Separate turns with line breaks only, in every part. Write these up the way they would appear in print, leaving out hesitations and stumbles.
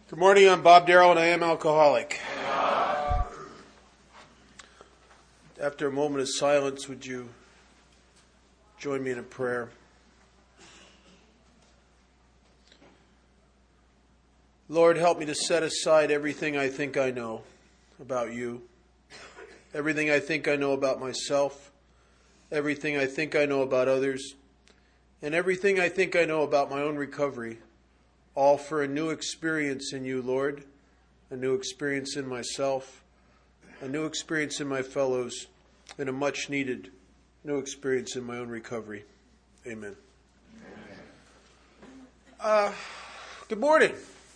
Good morning, I'm Bob Darrell and I am alcoholic. After a moment of silence, would you join me in a prayer? Lord, help me to set aside everything I think I know about you, everything I think I know about myself, everything I think I know about others, and everything I think I know about my own recovery. All for a new experience in you, Lord, a new experience in myself, a new experience in my fellows, and a much-needed new experience in my own recovery. Amen. Good morning.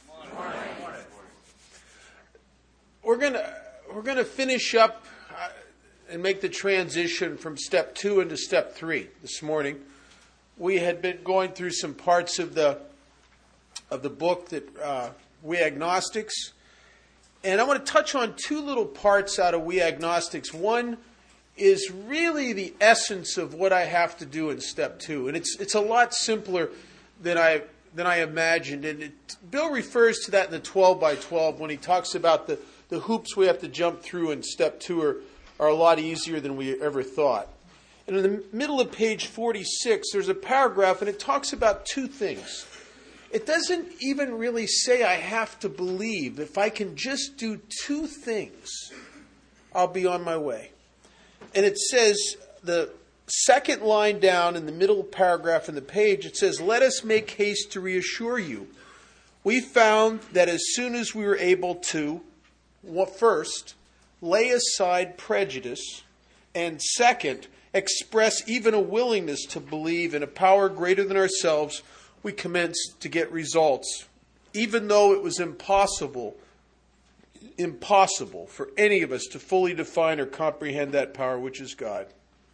We're gonna finish up and make the transition from step 2 into step 3 this morning. We had been going through some parts of the book that We Agnostics. And I want to touch on two little parts out of We Agnostics. One is really the essence of what I have to do in step 2. And it's a lot simpler than I imagined. And Bill refers to that in the 12 by 12 when he talks about the hoops we have to jump through in step 2 are a lot easier than we ever thought. And in the middle of page 46, there's a paragraph and it talks about two things. It doesn't even really say I have to believe. If I can just do two things, I'll be on my way. And it says, the second line down in the middle paragraph in the page, it says, let us make haste to reassure you. We found that as soon as we were able to, first, lay aside prejudice, and second, express even a willingness to believe in a power greater than ourselves, we commenced to get results, even though it was impossible for any of us to fully define or comprehend that power, which is God.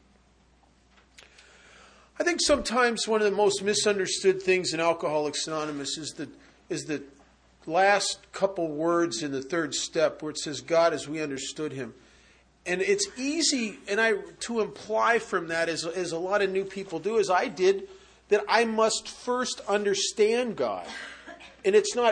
I think sometimes one of the most misunderstood things in Alcoholics Anonymous is the last couple words in the third step where it says, God as we understood him. And it's easy to imply from that, as a lot of new people do, as I did, that I must first understand God. And it's not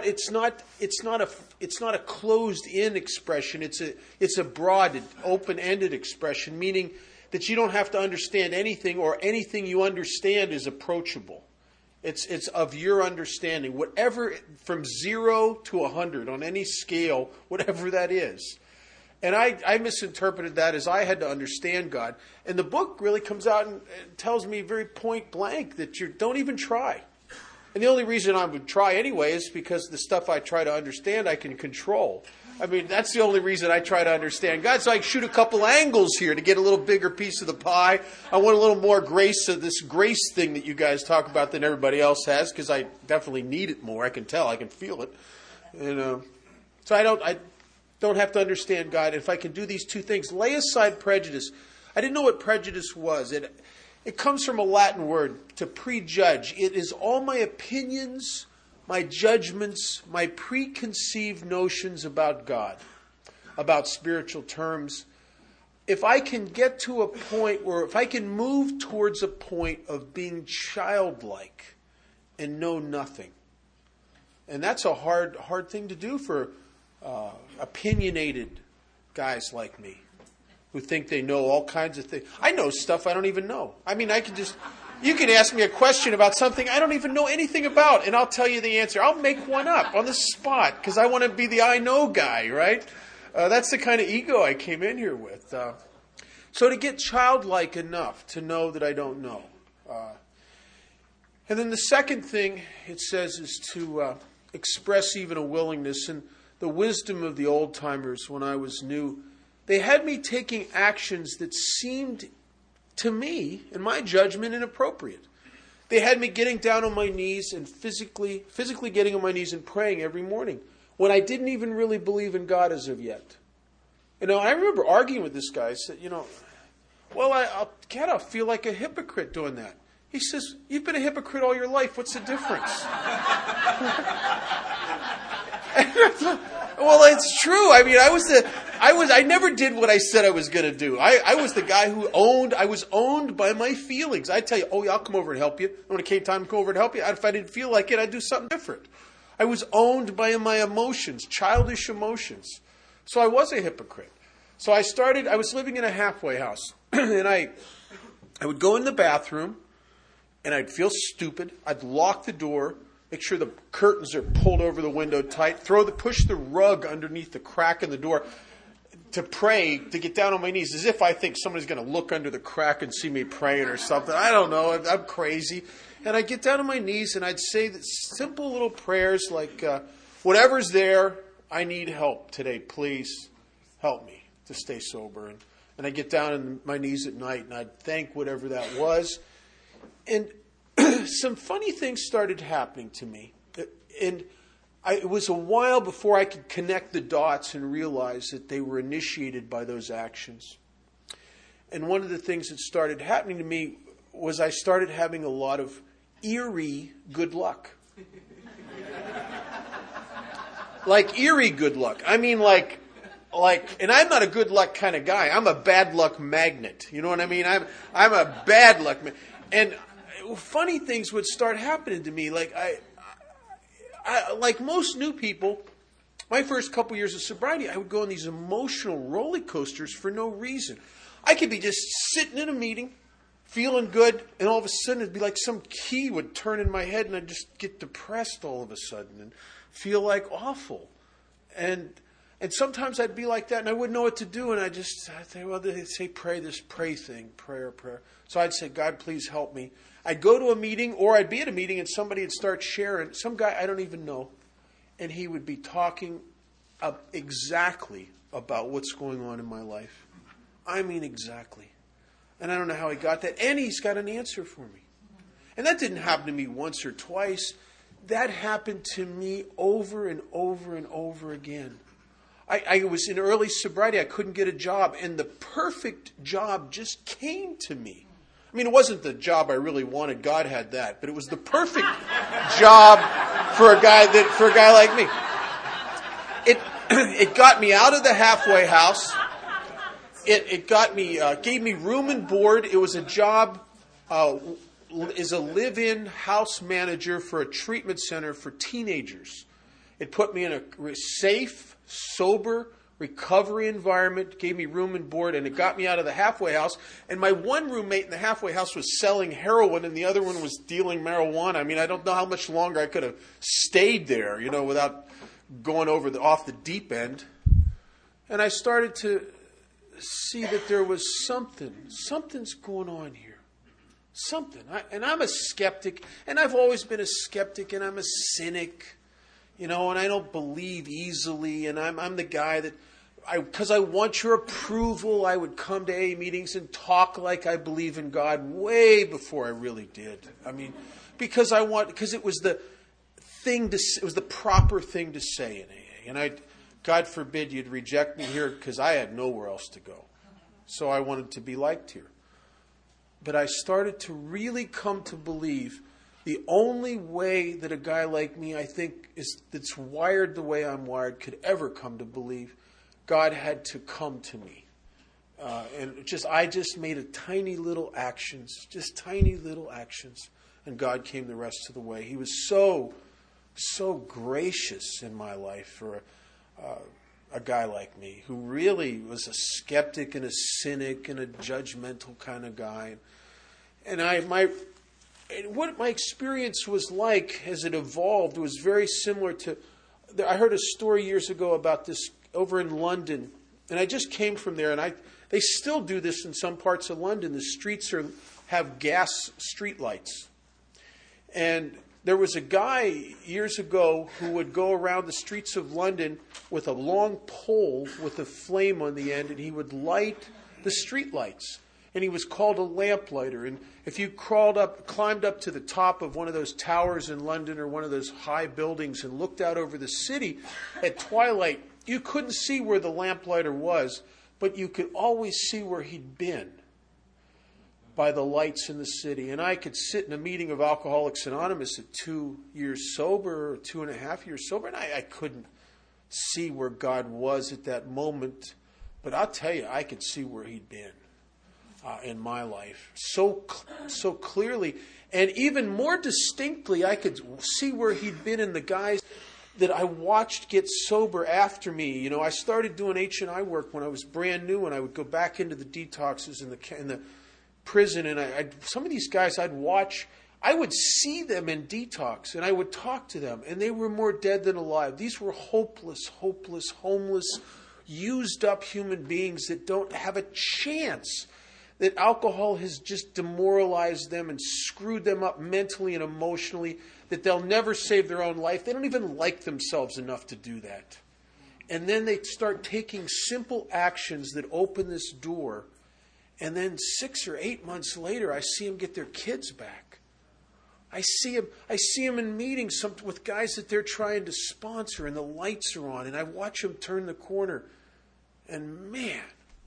a closed-in expression. It's a broad, open-ended expression, meaning that you don't have to understand anything, or anything you understand is approachable. It's of your understanding, whatever, from 0 to 100 on any scale, whatever that is. And I misinterpreted that as I had to understand God. And the book really comes out and tells me very point blank that you don't even try. And the only reason I would try anyway is because the stuff I try to understand I can control. I mean, that's the only reason I try to understand God. So I shoot a couple angles here to get a little bigger piece of the pie. I want a little more grace of this grace thing that you guys talk about than everybody else has, because I definitely need it more. I can tell. I can feel it. And so I don't have to understand God. If I can do these two things, lay aside prejudice. I didn't know what prejudice was. It comes from a Latin word, to prejudge. It is all my opinions, my judgments, my preconceived notions about God, about spiritual terms. If I can get to a point where, if I can move towards a point of being childlike and know nothing. And that's a hard thing to do for opinionated guys like me who think they know all kinds of things. I know stuff I don't even know. I mean, you can ask me a question about something I don't even know anything about, and I'll tell you the answer. I'll make one up on the spot because I want to be the I know guy, right? That's the kind of ego I came in here with. So to get childlike enough to know that I don't know. And then the second thing it says is to express even a willingness. And the wisdom of the old-timers when I was new, they had me taking actions that seemed to me, in my judgment, inappropriate. They had me getting down on my knees and physically getting on my knees and praying every morning when I didn't even really believe in God as of yet. I remember arguing with this guy. I said, I'll feel like a hypocrite doing that. He says, you've been a hypocrite all your life. What's the difference? Well, it's true. I mean, I never did what I said I was going to do. I was the guy I was owned by my feelings. I'd tell you, oh yeah, I'll come over and help you. When it came time to come over and help you, if I didn't feel like it, I'd do something different. I was owned by my emotions, childish emotions. So I was a hypocrite. So I was living in a halfway house. And I would go in the bathroom, and I'd feel stupid. I'd lock the door, make sure the curtains are pulled over the window tight, push the rug underneath the crack in the door to pray, to get down on my knees, as if I think somebody's going to look under the crack and see me praying or something. I don't know. I'm crazy. And I'd get down on my knees, and I'd say simple little prayers like, whatever's there, I need help today. Please help me to stay sober. And I'd get down on my knees at night, and I'd thank whatever that was. And some funny things started happening to me. And it was a while before I could connect the dots and realize that they were initiated by those actions. And one of the things that started happening to me was I started having a lot of eerie good luck. Like eerie good luck. I mean like, and I'm not a good luck kind of guy. I'm a bad luck magnet. You know what I mean? I'm a bad luck man. And funny things would start happening to me. Like I like most new people, my first couple years of sobriety, I would go on these emotional roller coasters for no reason. I could be just sitting in a meeting, feeling good, and all of a sudden it'd be like some key would turn in my head, and I'd just get depressed all of a sudden and feel like awful. And sometimes I'd be like that, and I wouldn't know what to do, and I'd say, well, they say pray this prayer. So I'd say, God, please help me. I'd go to a meeting, or I'd be at a meeting, and somebody would start sharing, some guy I don't even know, and he would be talking exactly about what's going on in my life. I mean exactly. And I don't know how he got that, and he's got an answer for me. And that didn't happen to me once or twice. That happened to me over and over and over again. I was in early sobriety. I couldn't get a job, and the perfect job just came to me. I mean, it wasn't the job I really wanted. God had that, but it was the perfect job for a guy like me. It got me out of the halfway house. It got me, gave me room and board. It was a job as a live-in house manager for a treatment center for teenagers. It put me in a safe, sober recovery environment, gave me room and board, and it got me out of the halfway house. And my one roommate in the halfway house was selling heroin, and the other one was dealing marijuana. I mean, I don't know how much longer I could have stayed there, without going off the deep end. And I started to see that there was something's going on here. Something. And I'm a skeptic, and I've always been a skeptic, and I'm a cynic. And I don't believe easily, and I'm the guy that, because I want your approval, I would come to AA meetings and talk like I believe in God way before I really did. I mean, because it was the proper thing to say in AA. And God forbid you'd reject me here, because I had nowhere else to go. So I wanted to be liked here. But I started to really come to believe the only way that a guy like me, I think, that's wired the way I'm wired, could ever come to believe, God had to come to me. I just made tiny little actions, and God came the rest of the way. He was so gracious in my life for a guy like me, who really was a skeptic and a cynic and a judgmental kind of guy. And what my experience was like as it evolved was very similar to, I heard a story years ago about this over in London, and I just came from there, and they still do this in some parts of London. The streets have gas street lights. And there was a guy years ago who would go around the streets of London with a long pole with a flame on the end, and he would light the street lights. And he was called a lamplighter. And if you climbed up to the top of one of those towers in London or one of those high buildings and looked out over the city at twilight, you couldn't see where the lamplighter was, but you could always see where he'd been by the lights in the city. And I could sit in a meeting of Alcoholics Anonymous at 2 years sober or 2.5 years sober, and I couldn't see where God was at that moment. But I'll tell you, I could see where he'd been. in my life so clearly. And even more distinctly, I could see where he'd been in the guys that I watched get sober after me. You know, I started doing H&I work when I was brand new, and I would go back into the detoxes in the prison, and some of these guys I'd watch, I would see them in detox, and I would talk to them, and they were more dead than alive. These were hopeless, homeless, used up human beings that don't have a chance. That alcohol has just demoralized them and screwed them up mentally and emotionally, that they'll never save their own life. They don't even like themselves enough to do that. And then they start taking simple actions that open this door. And then 6 or 8 months later, I see them get their kids back. I see them in meetings with guys that they're trying to sponsor, and the lights are on, and I watch them turn the corner. And man,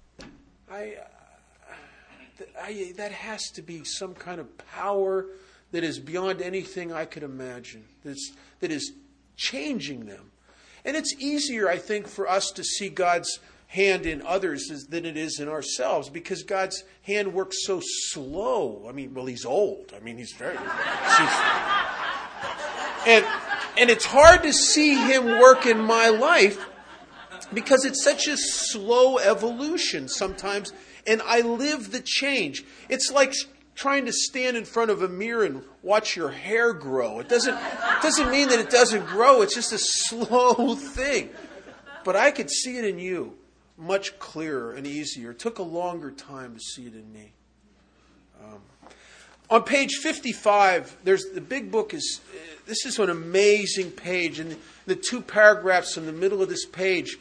that has to be some kind of power that is beyond anything I could imagine, that is changing them. And it's easier, I think, for us to see God's hand in others than it is in ourselves, because God's hand works so slow. I mean, well, he's old. I mean, he's very... And it's hard to see him work in my life because it's such a slow evolution sometimes, and I live the change. It's like trying to stand in front of a mirror and watch your hair grow. It doesn't mean that it doesn't grow. It's just a slow thing. But I could see it in you much clearer and easier. It took a longer time to see it in me. On page 55, the big book is... This is an amazing page, and the 2 paragraphs in the middle of this page,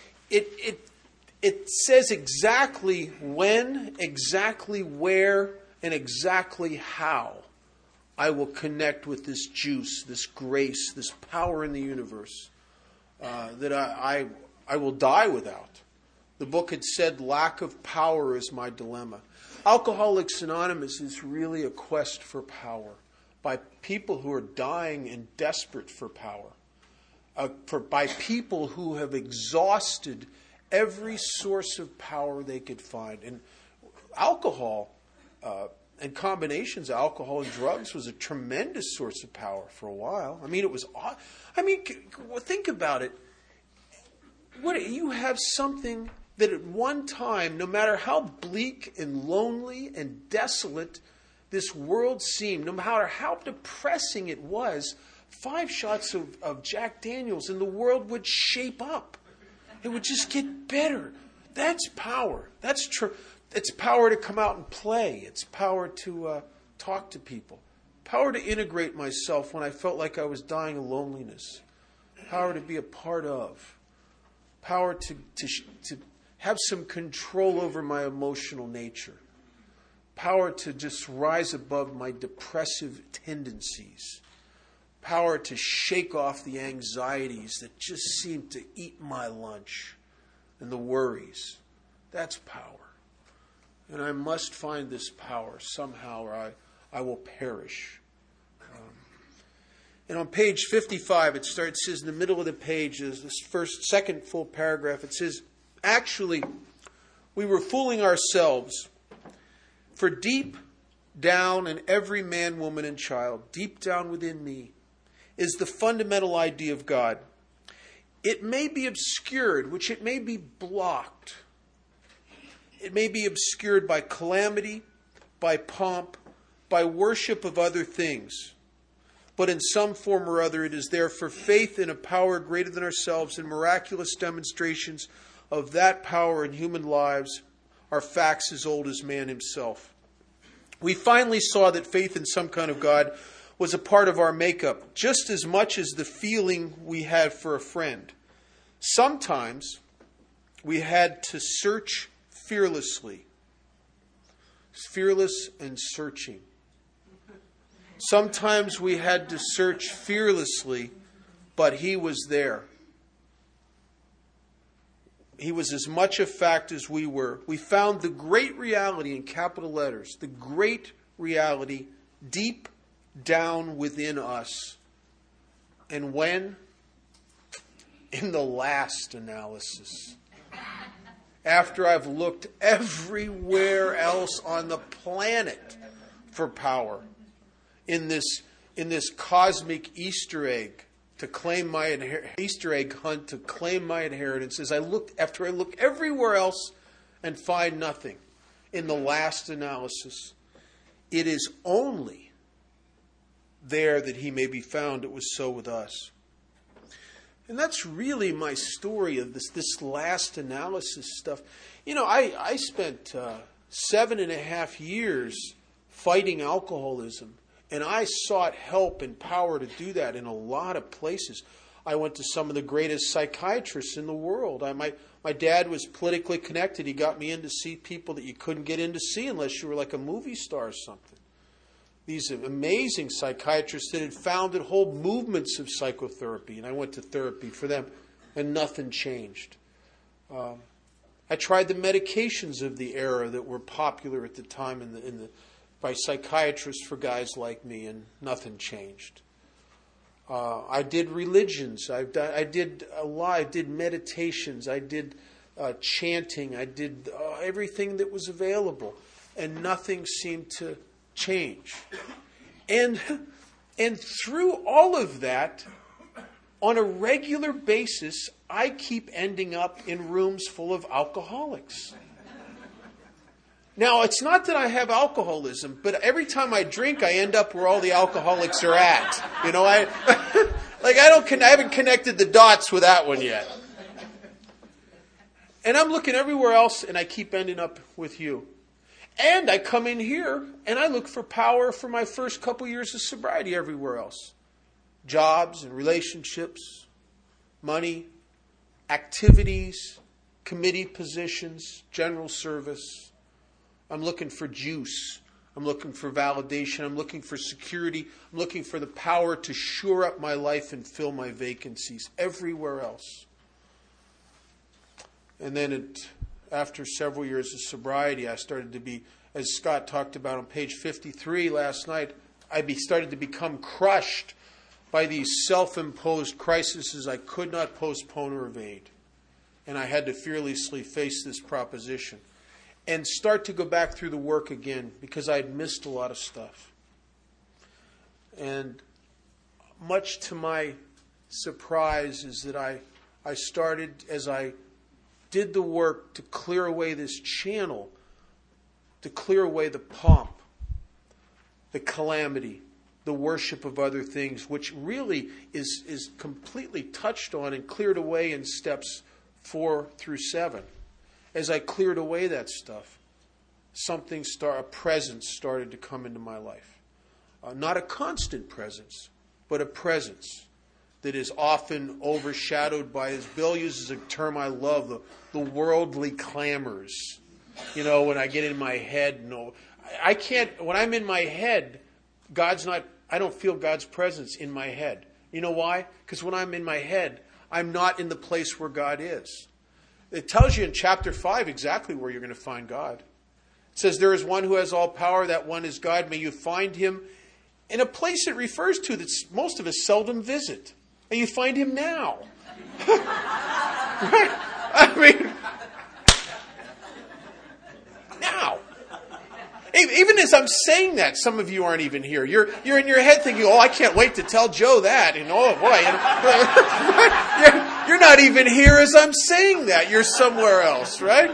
it says exactly when, exactly where, and exactly how I will connect with this juice, this grace, this power in the universe that I will die without. The book had said, lack of power is my dilemma. Alcoholics Anonymous is really a quest for power by people who are dying and desperate for power, by people who have exhausted every source of power they could find. And alcohol and combinations of alcohol and drugs was a tremendous source of power for a while. I mean, think about it. You have something that at one time, no matter how bleak and lonely and desolate this world seemed, no matter how depressing it was, 5 shots of Jack Daniels and the world would shape up. It would just get better. That's power. That's true. It's power to come out and play. It's power to talk to people. Power to integrate myself when I felt like I was dying of loneliness. Power to be a part of. Power to have some control over my emotional nature. Power to just rise above my depressive tendencies. Power to shake off the anxieties that just seem to eat my lunch and the worries. That's power. And I must find this power somehow or I will perish. And on page 55, it says in the middle of the page, is this second full paragraph, it says, actually, we were fooling ourselves. For deep down in every man, woman, and child, deep down within me, is the fundamental idea of God. It may be obscured, which it may be blocked. It may be obscured by calamity, by pomp, by worship of other things. But in some form or other, it is there for faith in a power greater than ourselves, and miraculous demonstrations of that power in human lives are facts as old as man himself. We finally saw that faith in some kind of God was a part of our makeup, just as much as the feeling we had for a friend. Sometimes we had to search fearlessly. Fearless and searching. Sometimes we had to search fearlessly, but he was there. He was as much a fact as we were. We found the great reality in capital letters, the great reality deep down within us. And when? In the last analysis. after I've looked everywhere else on the planet for power in this cosmic Easter egg to claim my Easter egg hunt to claim my inheritance. As I look everywhere else and find nothing, in the last analysis, it is only there that he may be found. It was so with us. And that's really my story of this last analysis stuff. You know, I spent 7.5 years fighting alcoholism, and I sought help and power to do that in a lot of places. I went to some of the greatest psychiatrists in the world. My dad was politically connected. He got me in to see people that you couldn't get in to see unless you were like a movie star or something. These amazing psychiatrists that had founded whole movements of psychotherapy, and I went to therapy for them, and nothing changed. I tried the medications of the era that were popular at the time by psychiatrists for guys like me, and nothing changed. I did religions. I did a lot. I did meditations. I did chanting. I did everything that was available, and nothing seemed to change. And through all of that, on a regular basis, I keep ending up in rooms full of alcoholics. Now, it's not that I have alcoholism, but every time I drink, I end up where all the alcoholics are at. You know, I haven't connected the dots with that one yet. And I'm looking everywhere else, and I keep ending up with you. And I come in here, and I look for power for my first couple years of sobriety everywhere else. Jobs and relationships, money, activities, committee positions, general service. I'm looking for juice. I'm looking for validation. I'm looking for security. I'm looking for the power to shore up my life and fill my vacancies everywhere else. And then after several years of sobriety, I started to be, as Scott talked about on page 53 last night, I started to become crushed by these self-imposed crises I could not postpone or evade. And I had to fearlessly face this proposition and start to go back through the work again because I had missed a lot of stuff. And much to my surprise is that I started, as I did the work to clear away this channel, to clear away the pomp, the calamity, the worship of other things, which really is completely touched on and cleared away in steps 4 through 7. As I cleared away that stuff, a presence started to come into my life. Not a constant presence, but a presence that is often overshadowed by, as Bill uses a term I love, the worldly clamors. You know, when I get in my head, I can't, when I'm in my head, I don't feel God's presence in my head. You know why? Because when I'm in my head, I'm not in the place where God is. It tells you in chapter 5 exactly where you're going to find God. It says, there is one who has all power, that one is God. May you find him in a place it refers to that most of us seldom visit. And you find him now. Right? I mean, now. Even as I'm saying that, some of you aren't even here. You're in your head thinking, I can't wait to tell Joe that. And oh boy. You're not even here as I'm saying that. You're somewhere else, right?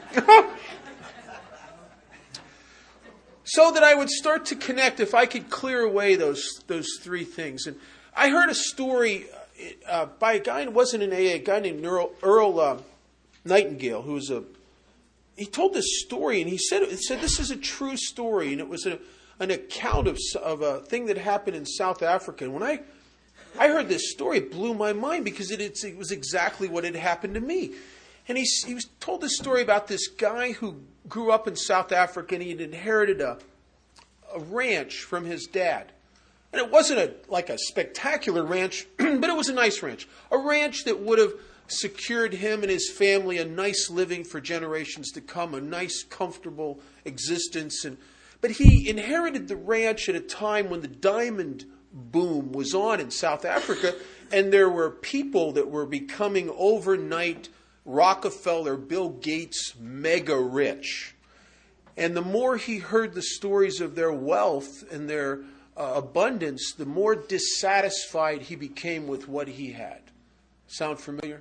So that I would start to connect, if I could clear away those 3 things. And I heard a story by a guy who wasn't an AA, a guy named Earl Nightingale, he told this story, and he said this is a true story, and it was an account of a thing that happened in South Africa. And when I heard this story, it blew my mind because it was exactly what had happened to me. And he was told this story about this guy who grew up in South Africa, and he had inherited a ranch from his dad. And it wasn't like a spectacular ranch, but it was a nice ranch. A ranch that would have secured him and his family a nice living for generations to come, a nice, comfortable existence. But he inherited the ranch at a time when the diamond boom was on in South Africa, and there were people that were becoming overnight Rockefeller, Bill Gates, mega rich. And the more he heard the stories of their wealth and their abundance, the more dissatisfied he became with what he had. Sound familiar?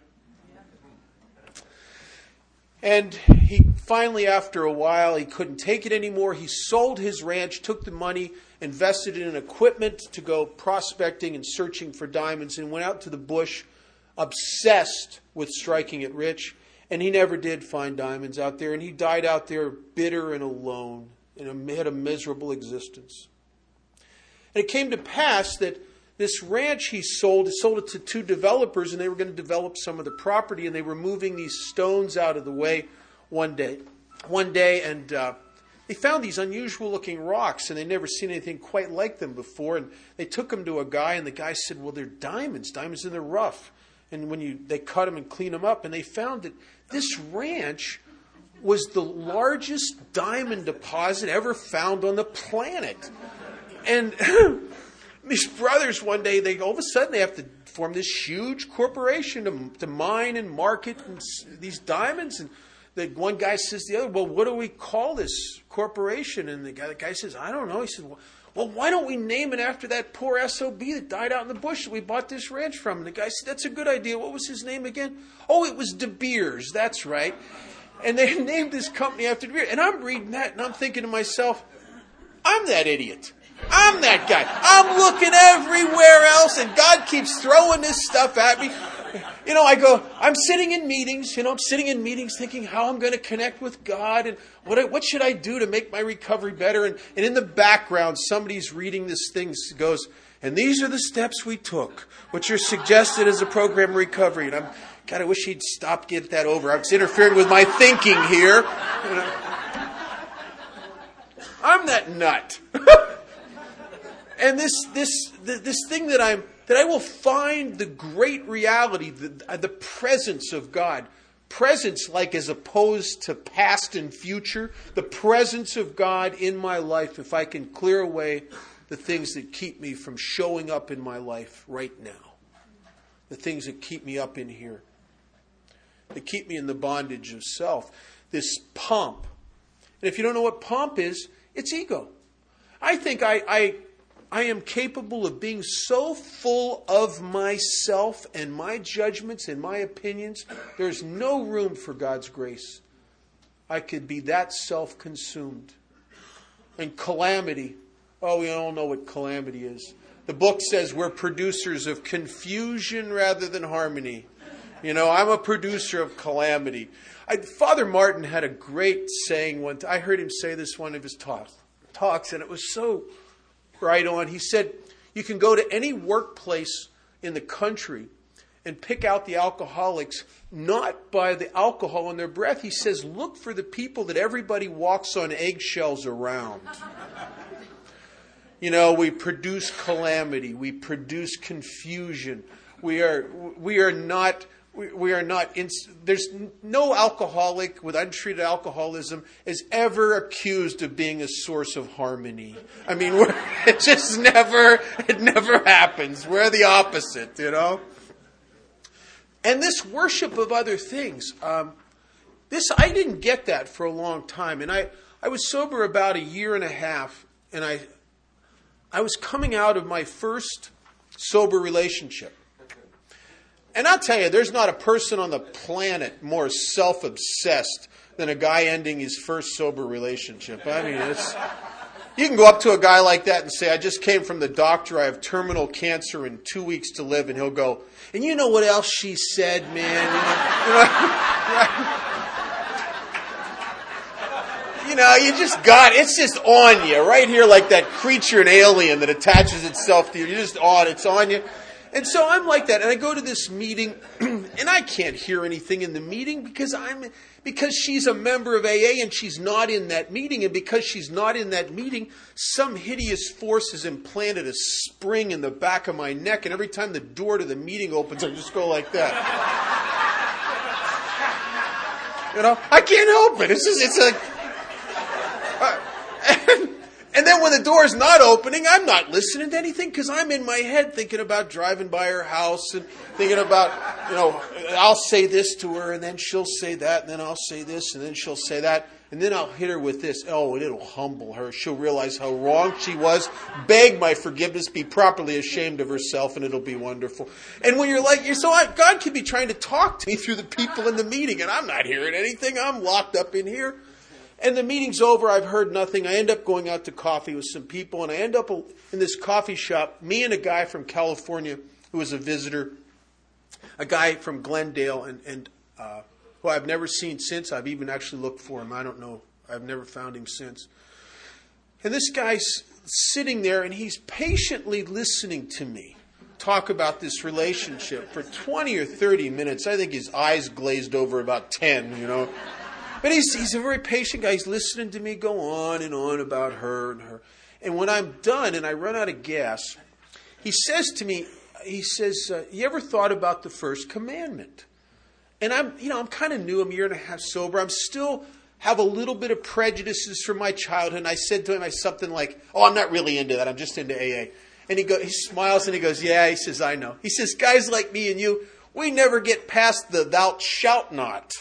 And he finally, after a while, he couldn't take it anymore. He sold his ranch, took the money, invested in equipment to go prospecting and searching for diamonds, and went out to the bush, obsessed with striking it rich. And he never did find diamonds out there. And he died out there bitter and alone and had a miserable existence. And it came to pass that this ranch he sold it to two developers, and they were going to develop some of the property, and they were moving these stones out of the way one day, and they found these unusual looking rocks, and they'd never seen anything quite like them before. And they took them to a guy, and the guy said, well, they're diamonds in the rough. And they cut them and clean them up, and they found that this ranch was the largest diamond deposit ever found on the planet. And these brothers, one day, all of a sudden, they have to form this huge corporation to mine and market these diamonds. And the one guy says to the other, well, what do we call this corporation? And the guy says, I don't know. He said, well, why don't we name it after that poor SOB that died out in the bush that we bought this ranch from? And the guy said, that's a good idea. What was his name again? Oh, it was De Beers. That's right. And they named this company after De Beers. And I'm reading that, and I'm thinking to myself, I'm that idiot. I'm that guy. I'm looking everywhere else, and God keeps throwing this stuff at me. I'm sitting in meetings, thinking how I'm going to connect with God, and what should I do to make my recovery better? And in the background, somebody's reading this thing, goes, and these are the steps we took, which are suggested as a program of recovery. And God, I wish he'd stop, get that over. I was interfering with my thinking here. I'm that nut. And this thing that I will find the great reality, the presence of God. Presence, like as opposed to past and future. The presence of God in my life, if I can clear away the things that keep me from showing up in my life right now. The things that keep me up in here. That keep me in the bondage of self. This pomp. And if you don't know what pomp is, it's ego. I think I am capable of being so full of myself and my judgments and my opinions, there's no room for God's grace. I could be that self-consumed. And calamity. Oh, we all know what calamity is. The book says we're producers of confusion rather than harmony. I'm a producer of calamity. Father Martin had a great saying one time. I heard him say this one of his talks, and it was so right on. He said, you can go to any workplace in the country and pick out the alcoholics, not by the alcohol in their breath. He says, look for the people that everybody walks on eggshells around. We produce calamity. We produce confusion. There's no alcoholic with untreated alcoholism is ever accused of being a source of harmony. I mean, it never happens. We're the opposite, And this worship of other things, I didn't get that for a long time. And I was sober about a year and a half, and I was coming out of my first sober relationship. And I'll tell you, there's not a person on the planet more self-obsessed than a guy ending his first sober relationship. I mean, you can go up to a guy like that and say, I just came from the doctor, I have terminal cancer and 2 weeks to live. And he'll go, and you know what else she said, man? You just got, it's just on you, right here like that creature in Alien that attaches itself to you. You're just on, it's on you. And so I'm like that, and I go to this meeting, and I can't hear anything in the meeting because she's a member of AA and she's not in that meeting, and because she's not in that meeting, some hideous force has implanted a spring in the back of my neck, and every time the door to the meeting opens, I just go like that. I can't help it. And And then when the door's not opening, I'm not listening to anything because I'm in my head thinking about driving by her house and thinking about, I'll say this to her and then she'll say that and then I'll say this and then she'll say that. And then I'll hit her with this. Oh, and it'll humble her. She'll realize how wrong she was, beg my forgiveness, be properly ashamed of herself, and it'll be wonderful. And when God could be trying to talk to me through the people in the meeting, and I'm not hearing anything. I'm locked up in here. And the meeting's over. I've heard nothing. I end up going out to coffee with some people, and I end up in this coffee shop, me and a guy from California who was a visitor, a guy from Glendale, and who I've never seen since. I've even actually looked for him. I don't know. I've never found him since. And this guy's sitting there, and he's patiently listening to me talk about this relationship for 20 or 30 minutes. I think his eyes glazed over about 10, But he's a very patient guy. He's listening to me go on and on about her and her. And when I'm done and I run out of gas, he says to me, you ever thought about the first commandment? And I'm kind of new. I'm a year and a half sober. I'm still have a little bit of prejudices from my childhood. And I said to him something like, "Oh, I'm not really into that. I'm just into AA." And he smiles and he goes, "Yeah." He says, "I know." He says, "Guys like me and you, we never get past the thou shalt not."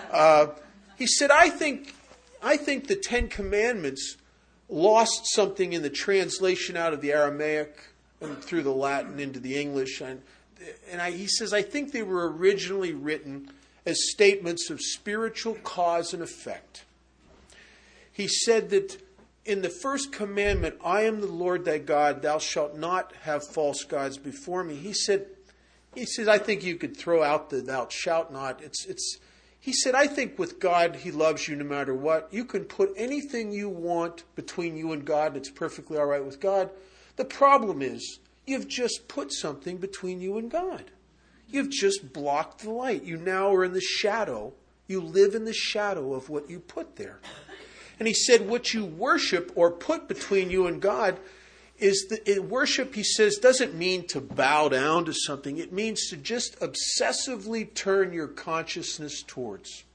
He said, I think the Ten Commandments lost something in the translation out of the Aramaic and through the Latin into the English. He says, I think they were originally written as statements of spiritual cause and effect. He said that in the first commandment, I am the Lord thy God, thou shalt not have false gods before me. He says, I think you could throw out the thou shalt not. He said, I think with God, he loves you no matter what. You can put anything you want between you and God. It's perfectly all right with God. The problem is, you've just put something between you and God. You've just blocked the light. You now are in the shadow. You live in the shadow of what you put there. And he said, what you worship or put between you and God is worship, he says, doesn't mean to bow down to something. It means to just obsessively turn your consciousness towards.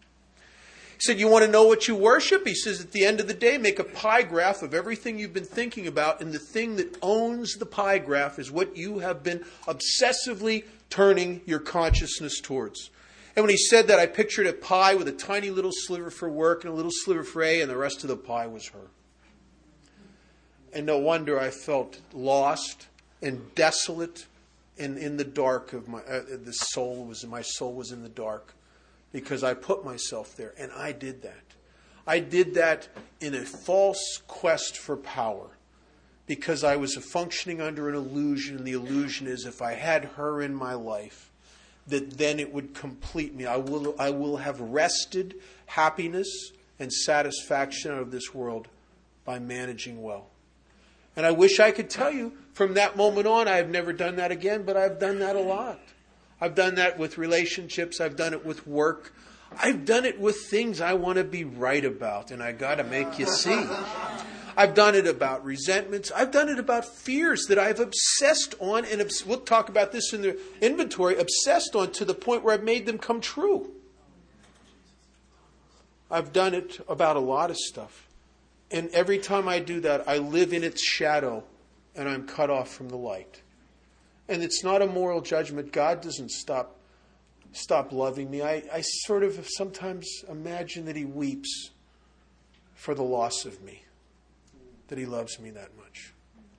He said, you want to know what you worship? He says, at the end of the day, make a pie graph of everything you've been thinking about, and the thing that owns the pie graph is what you have been obsessively turning your consciousness towards. And when he said that, I pictured a pie with a tiny little sliver for work and a little sliver for A, and the rest of the pie was her. And no wonder I felt lost and desolate and in the dark of my soul was in the dark. Because I put myself there, and I did that. I did that in a false quest for power, because I was functioning under an illusion, and the illusion is if I had her in my life, that then it would complete me. I will have wrested happiness and satisfaction out of this world by managing well. And I wish I could tell you, from that moment on, I have never done that again, but I've done that a lot. I've done that with relationships. I've done it with work. I've done it with things I want to be right about, and I got to make you see. I've done it about resentments. I've done it about fears that I've obsessed on, and we'll talk about this in the inventory, obsessed on to the point where I've made them come true. I've done it about a lot of stuff. And every time I do that, I live in its shadow, and I'm cut off from the light. And it's not a moral judgment. God doesn't stop loving me. I sort of sometimes imagine that he weeps for the loss of me, that he loves me that much.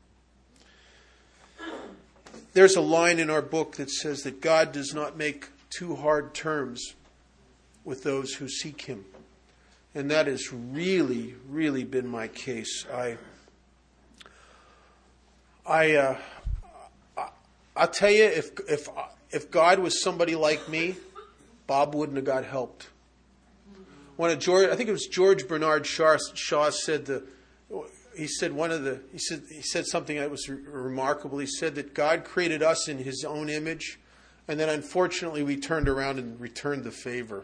There's a line in our book that says that God does not make too hard terms with those who seek him. And that has really, really been my case. I'll tell you, if God was somebody like me, Bob wouldn't have got helped. I think it was George Bernard Shaw said he said something that was remarkable. He said that God created us in his own image, and then unfortunately we turned around and returned the favor.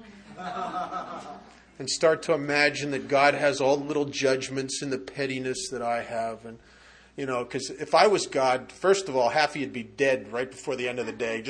And start to imagine that God has all the little judgments and the pettiness that I have, and because if I was God, first of all, half of you'd be dead right before the end of the day.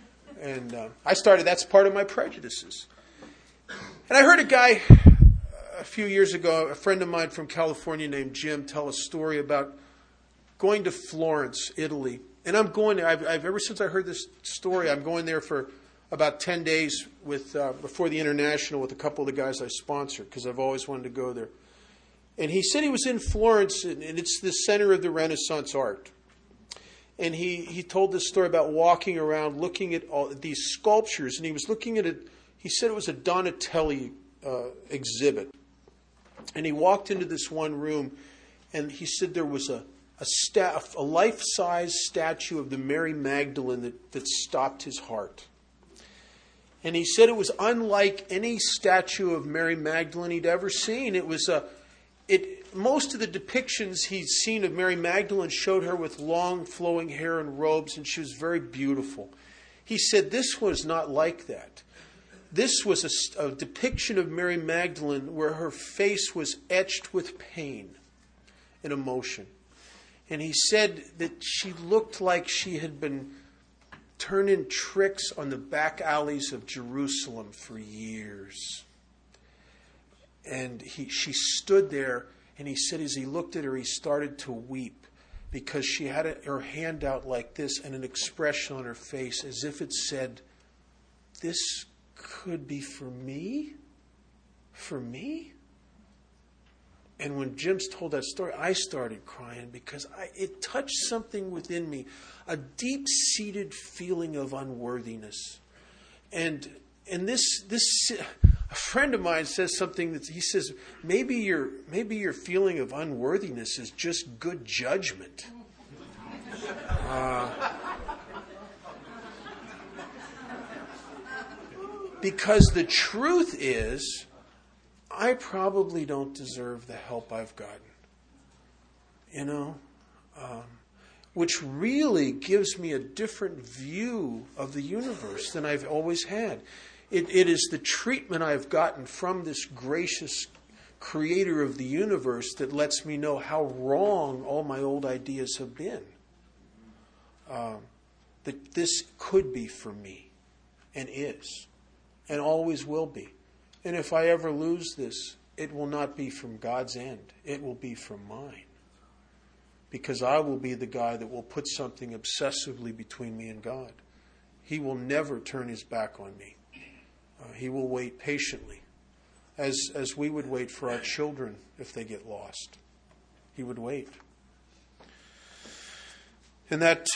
That's part of my prejudices. And I heard a guy a few years ago, a friend of mine from California named Jim tell a story about going to Florence, Italy. And I'm going there. I've ever since I heard this story, I'm going there for about 10 days with before the International with a couple of the guys I sponsor because I've always wanted to go there. And he said he was in Florence, and it's the center of the Renaissance art. And he told this story about walking around, looking at all these sculptures, and he was looking at it. He said it was a Donatelli exhibit. And he walked into this one room, and he said there was a life-size statue of the Mary Magdalene that stopped his heart. And he said it was unlike any statue of Mary Magdalene he'd ever seen. It was most of the depictions he'd seen of Mary Magdalene showed her with long flowing hair and robes, and she was very beautiful. He said this was not like that. This was a depiction of Mary Magdalene where her face was etched with pain and emotion. And he said that she looked like she had been turning tricks on the back alleys of Jerusalem for years. And she stood there, and he said as he looked at her, he started to weep because she had her hand out like this and an expression on her face as if it said, "This could be for me? For me?" And when Jim's told that story, I started crying because it touched something within me, a deep-seated feeling of unworthiness. And this a friend of mine says something that he says, maybe your feeling of unworthiness is just good judgment. Because the truth is, I probably don't deserve the help I've gotten. Which really gives me a different view of the universe than I've always had. It is the treatment I've gotten from this gracious creator of the universe that lets me know how wrong all my old ideas have been. That this could be for me, and is, and always will be. And if I ever lose this, it will not be from God's end. It will be from mine. Because I will be the guy that will put something obsessively between me and God. He will never turn his back on me. He will wait patiently, as we would wait for our children if they get lost. He would wait. And that,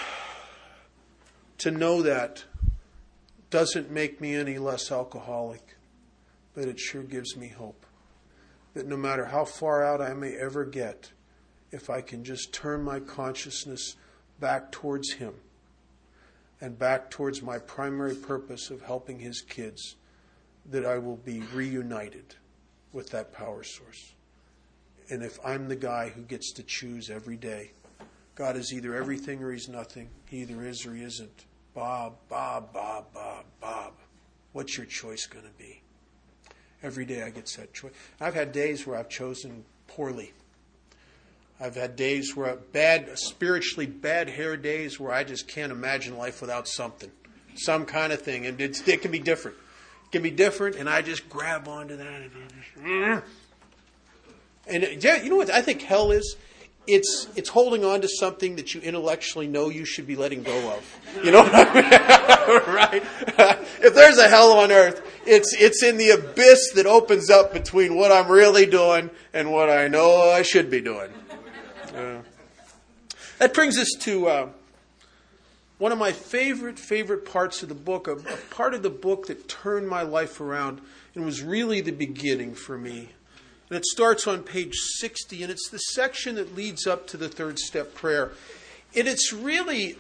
to know that doesn't make me any less alcoholic, but it sure gives me hope. That no matter how far out I may ever get, if I can just turn my consciousness back towards Him and back towards my primary purpose of helping His kids, that I will be reunited with that power source. And if I'm the guy who gets to choose every day, God is either everything or He's nothing. He either is or He isn't. Bob. What's your choice going to be? Every day I get that choice. I've had days where I've chosen poorly. I've had days where spiritually bad hair days where I just can't imagine life without something. Some kind of thing. And it can be different. It can be different, and I just grab onto that. And yeah, you know what I think hell is? It's holding on to something that you intellectually know you should be letting go of. You know what I mean? Right? If there's a hell on earth, it's in the abyss that opens up between what I'm really doing and what I know I should be doing. That brings us to one of my favorite parts of the book, a part of the book that turned my life around and was really the beginning for me. And it starts on page 60, and it's the section that leads up to the third step prayer. And it's really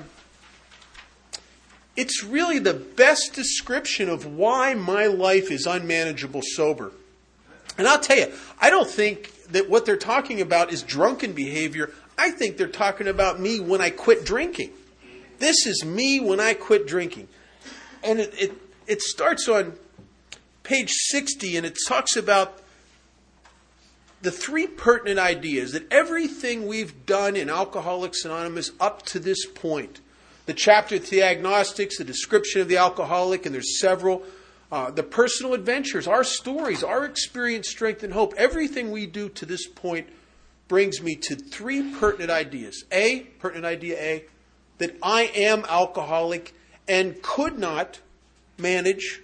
the best description of why my life is unmanageable sober. And I'll tell you, I don't think that what they're talking about is drunken behavior. I think they're talking about me when I quit drinking. This is me when I quit drinking. And it starts on page 60, and it talks about the three pertinent ideas that everything we've done in Alcoholics Anonymous up to this point, the chapter to the agnostics, the description of the alcoholic, and there's several, the personal adventures, our stories, our experience, strength, and hope. Everything we do to this point brings me to three pertinent ideas. Pertinent idea A, that I am alcoholic and could not manage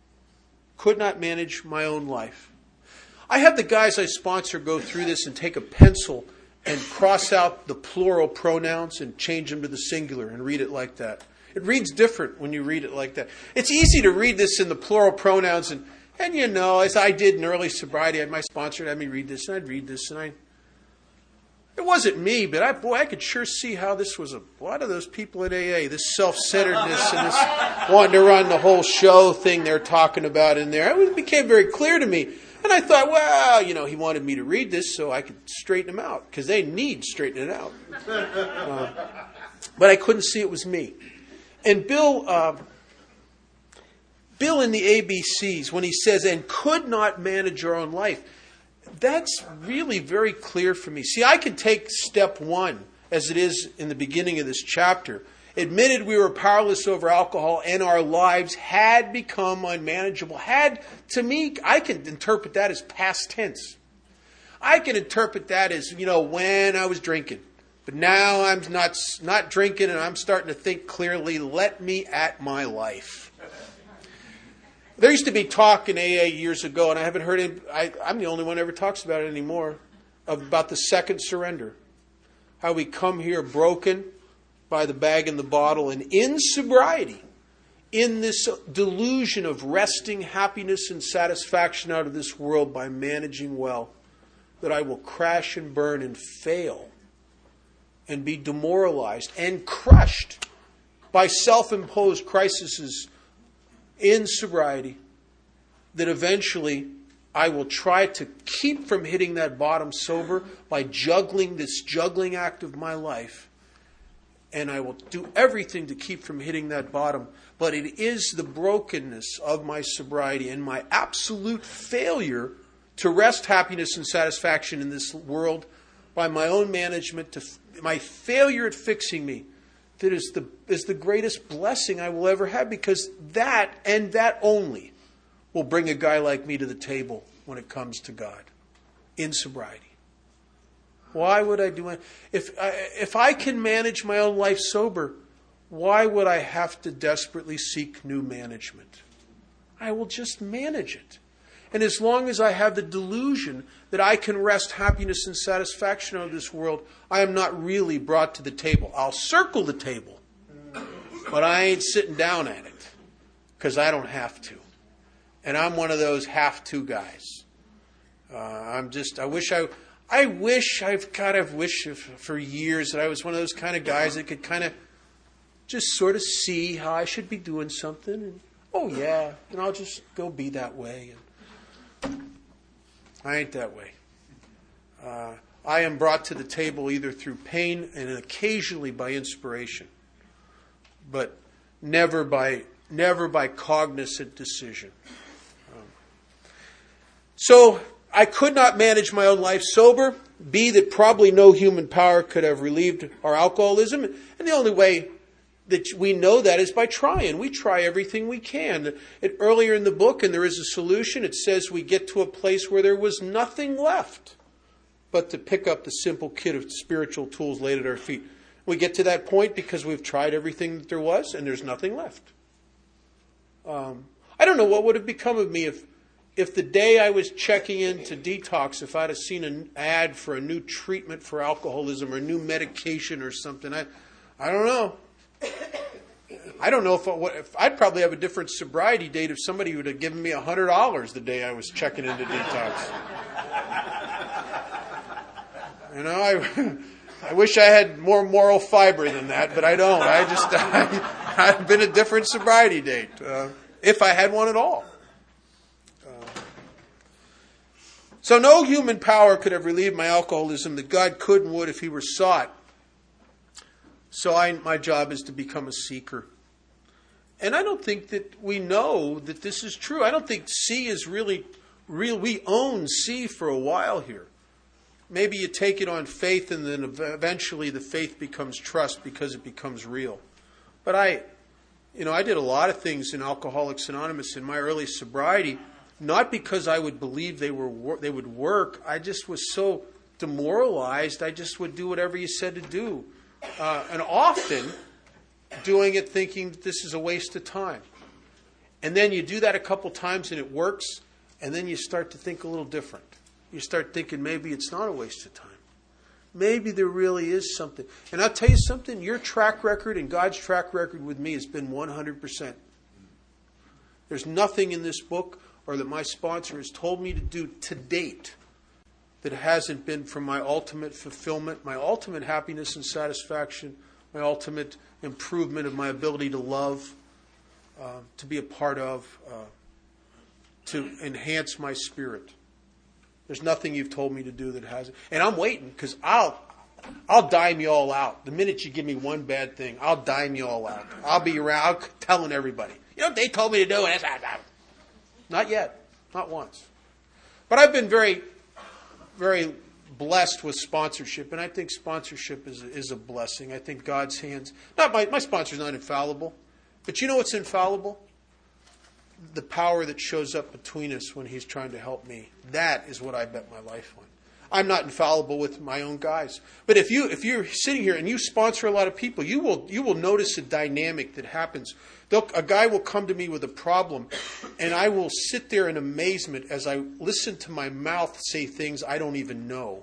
my own life. I have the guys I sponsor go through this and take a pencil and cross out the plural pronouns and change them to the singular and read it like that. It reads different when you read it like that. It's easy to read this in the plural pronouns, and you know, as I did in early sobriety, I had my sponsor had me read this, and I'd read this, and it wasn't me, but I could sure see how this was a lot of those people at AA, this self-centeredness and this wanting to run the whole show thing they're talking about in there. It became very clear to me. And I thought, well, you know, he wanted me to read this so I could straighten them out, because they need straightening out. But I couldn't see it was me. And Bill in the ABCs, when he says, and could not manage your own life, that's really very clear for me. See, I can take step one, as it is in the beginning of this chapter. Admitted we were powerless over alcohol and our lives had become unmanageable. To me, I can interpret that as past tense. I can interpret that as, you know, when I was drinking. But now I'm not drinking and I'm starting to think clearly. Let me at my life. There used to be talk in AA years ago, and I haven't heard it. I'm the only one who ever talks about it anymore, about the second surrender. How we come here broken by the bag and the bottle, and in sobriety, in this delusion of wresting happiness and satisfaction out of this world by managing well, that I will crash and burn and fail and be demoralized and crushed by self-imposed crises in sobriety, that eventually I will try to keep from hitting that bottom sober by juggling this juggling act of my life. And I will do everything to keep from hitting that bottom. But it is the brokenness of my sobriety and my absolute failure to wrest happiness and satisfaction in this world by my own management, my failure at fixing me, that is the greatest blessing I will ever have, because that and that only will bring a guy like me to the table when it comes to God in sobriety. Why would I do it? If I can manage my own life sober, why would I have to desperately seek new management? I will just manage it. And as long as I have the delusion that I can wrest happiness and satisfaction out of this world, I am not really brought to the table. I'll circle the table, but I ain't sitting down at it, because I don't have to. And I'm one of those have to guys. I wish for years that I was one of those kind of guys that could kind of just sort of see how I should be doing something. And, oh, yeah, and I'll just go be that way. And I ain't that way. I am brought to the table either through pain and occasionally by inspiration, but never by cognizant decision. So I could not manage my own life sober. B, that probably no human power could have relieved our alcoholism. And the only way that we know that is by trying. We try everything we can. Earlier in the book, and there is a solution, it says we get to a place where there was nothing left but to pick up the simple kit of spiritual tools laid at our feet. We get to that point because we've tried everything that there was and there's nothing left. I don't know what would have become of me if the day I was checking into detox, if I'd have seen an ad for a new treatment for alcoholism or a new medication or something. I don't know. I don't know if I'd probably have a different sobriety date if somebody would have given me $100 the day I was checking into detox. You know, I wish I had more moral fiber than that, but I don't. I've been a different sobriety date, if I had one at all. So no human power could have relieved my alcoholism that God could and would if he were sought. So my job is to become a seeker. And I don't think that we know that this is true. I don't think C is really real. We own C for a while here. Maybe you take it on faith and then eventually the faith becomes trust because it becomes real. But I did a lot of things in Alcoholics Anonymous in my early sobriety, not because I would believe they would work. I just was so demoralized, I just would do whatever you said to do. And often doing it thinking this is a waste of time. And then you do that a couple times and it works, and then you start to think a little different. You start thinking maybe it's not a waste of time. Maybe there really is something. And I'll tell you something, your track record and God's track record with me has been 100%. There's nothing in this book or that my sponsor has told me to do to date that hasn't been for my ultimate fulfillment, my ultimate happiness and satisfaction, my ultimate improvement of my ability to love, to be a part of, to enhance my spirit. There's nothing you've told me to do that hasn't. And I'm waiting because I'll dime you all out. The minute you give me one bad thing, I'll dime you all out. I'll be around telling everybody. They told me to do it. Not yet. Not once. But I've been very, very blessed with sponsorship. And I think sponsorship is a blessing. I think God's hands. My sponsor's not infallible. But you know what's infallible? The power that shows up between us when he's trying to help me. That is what I bet my life on. I'm not infallible with my own guys. But if you're sitting here and you sponsor a lot of people, you will notice a dynamic that happens. A guy will come to me with a problem, and I will sit there in amazement as I listen to my mouth say things I don't even know.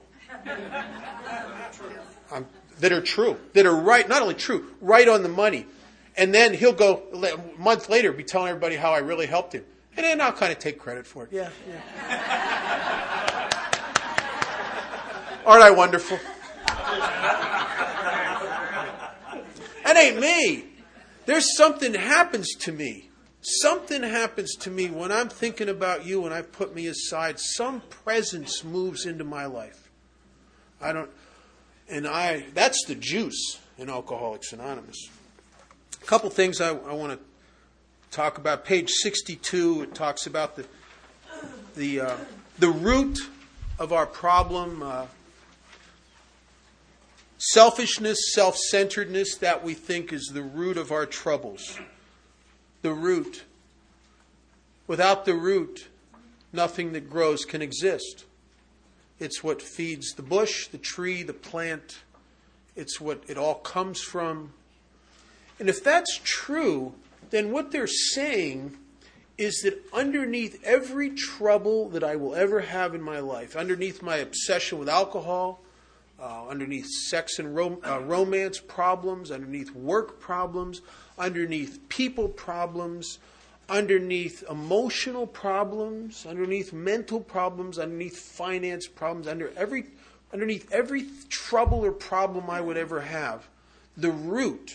That are true. That are right, not only true, right on the money. And then he'll go, a month later, be telling everybody how I really helped him. And then I'll kind of take credit for it. Yeah. Aren't I wonderful? That ain't me. There's something happens to me. Something happens to me when I'm thinking about you and I put me aside. Some presence moves into my life. That's the juice in Alcoholics Anonymous. A couple things I want to talk about. Page 62, it talks about the root of our problem. Selfishness, self-centeredness, that we think is the root of our troubles. The root. Without the root, nothing that grows can exist. It's what feeds the bush, the tree, the plant. It's what it all comes from. And if that's true, then what they're saying is that underneath every trouble that I will ever have in my life, underneath my obsession with alcohol, underneath sex and romance problems, underneath work problems, underneath people problems, underneath emotional problems, underneath mental problems, underneath finance problems, underneath every trouble or problem I would ever have, the root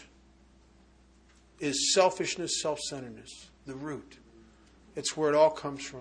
is selfishness, self-centeredness. The root. It's where it all comes from.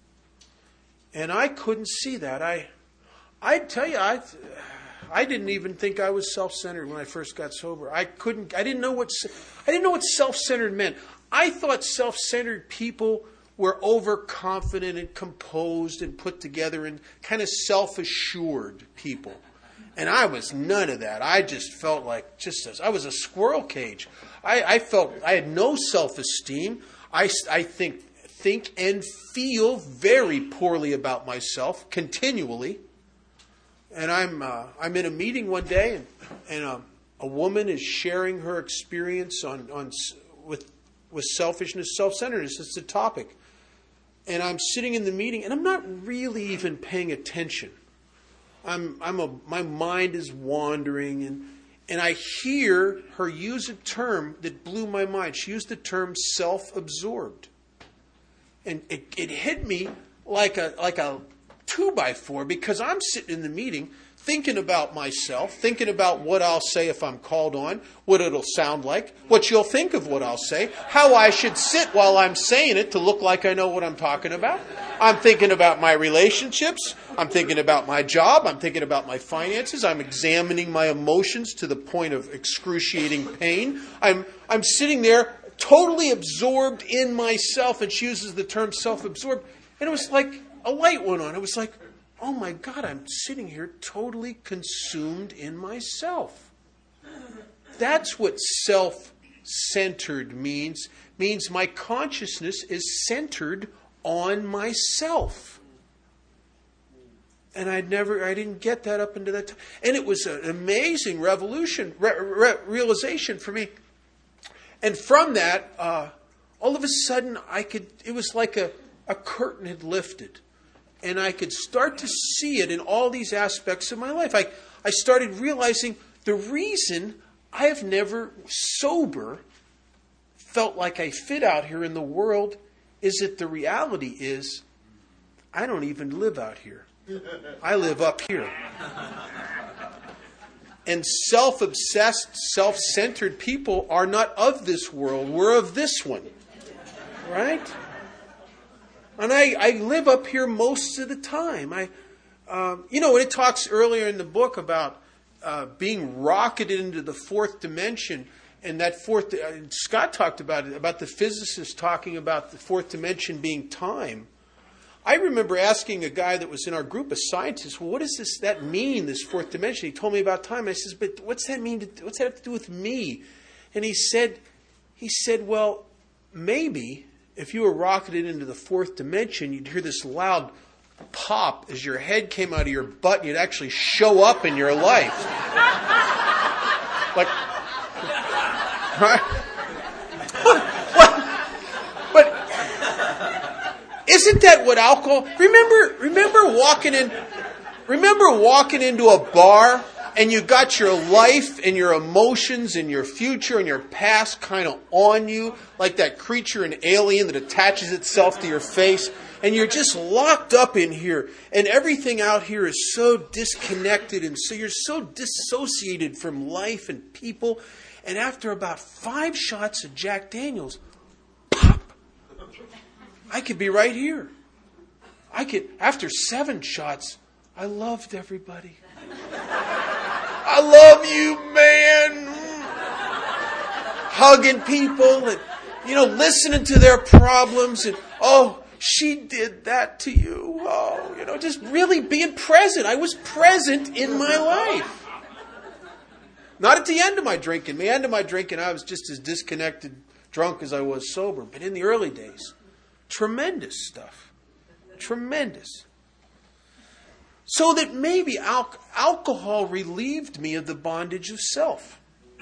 And I couldn't see that. I tell you, I didn't even think I was self-centered when I first got sober. I didn't know what self-centered meant. I thought self-centered people were overconfident and composed and put together and kind of self-assured people. And I was none of that. I just felt like I was a squirrel cage. I felt I had no self-esteem. I think and feel very poorly about myself continually. And I'm in a meeting one day, and a woman is sharing her experience with selfishness, self-centeredness. It's the topic. And I'm sitting in the meeting, and I'm not really even paying attention. My mind is wandering, and I hear her use a term that blew my mind. She used the term self-absorbed. And it hit me like a 2x4, because I'm sitting in the meeting thinking about myself, thinking about what I'll say if I'm called on, what it'll sound like, what you'll think of what I'll say, how I should sit while I'm saying it to look like I know what I'm talking about. I'm thinking about my relationships. I'm thinking about my job. I'm thinking about my finances. I'm examining my emotions to the point of excruciating pain. I'm sitting there totally absorbed in myself, and she uses the term self-absorbed. And it was like a light went on. It was like, oh my God, I'm sitting here totally consumed in myself. That's what self-centered means my consciousness is centered on myself. And I didn't get that up into that time. And it was an amazing realization for me. And from that, all of a sudden, it was like a curtain had lifted. And I could start to see it in all these aspects of my life. I started realizing the reason I have never sober felt like I fit out here in the world is that the reality is I don't even live out here. I live up here. And self-obsessed, self-centered people are not of this world. We're of this one. Right? And I live up here most of the time. When it talks earlier in the book about being rocketed into the fourth dimension, and that Scott talked about it, about the physicists talking about the fourth dimension being time. I remember asking a guy that was in our group, a scientist, well, what does that mean, this fourth dimension? He told me about time. I says, but what's that mean? What's that have to do with me? And he said, well, maybe if you were rocketed into the fourth dimension, you'd hear this loud pop as your head came out of your butt and you'd actually show up in your life. Like, right? But isn't that what alcohol? Remember walking into a bar and you got your life and your emotions and your future and your past kind of on you, like that creature in Alien that attaches itself to your face, and you're just locked up in here, and everything out here is so disconnected, and so you're so dissociated from life and people, and after about 5 shots of Jack Daniels, pop, I could be right here. After 7 shots, I loved everybody. I love you, man. Hugging people and, listening to their problems and, oh, she did that to you. Oh, just really being present. I was present in my life. Not at the end of my drinking. The end of my drinking, I was just as disconnected, drunk as I was sober. But in the early days, tremendous stuff. Tremendous. So that maybe alcohol relieved me of the bondage of self.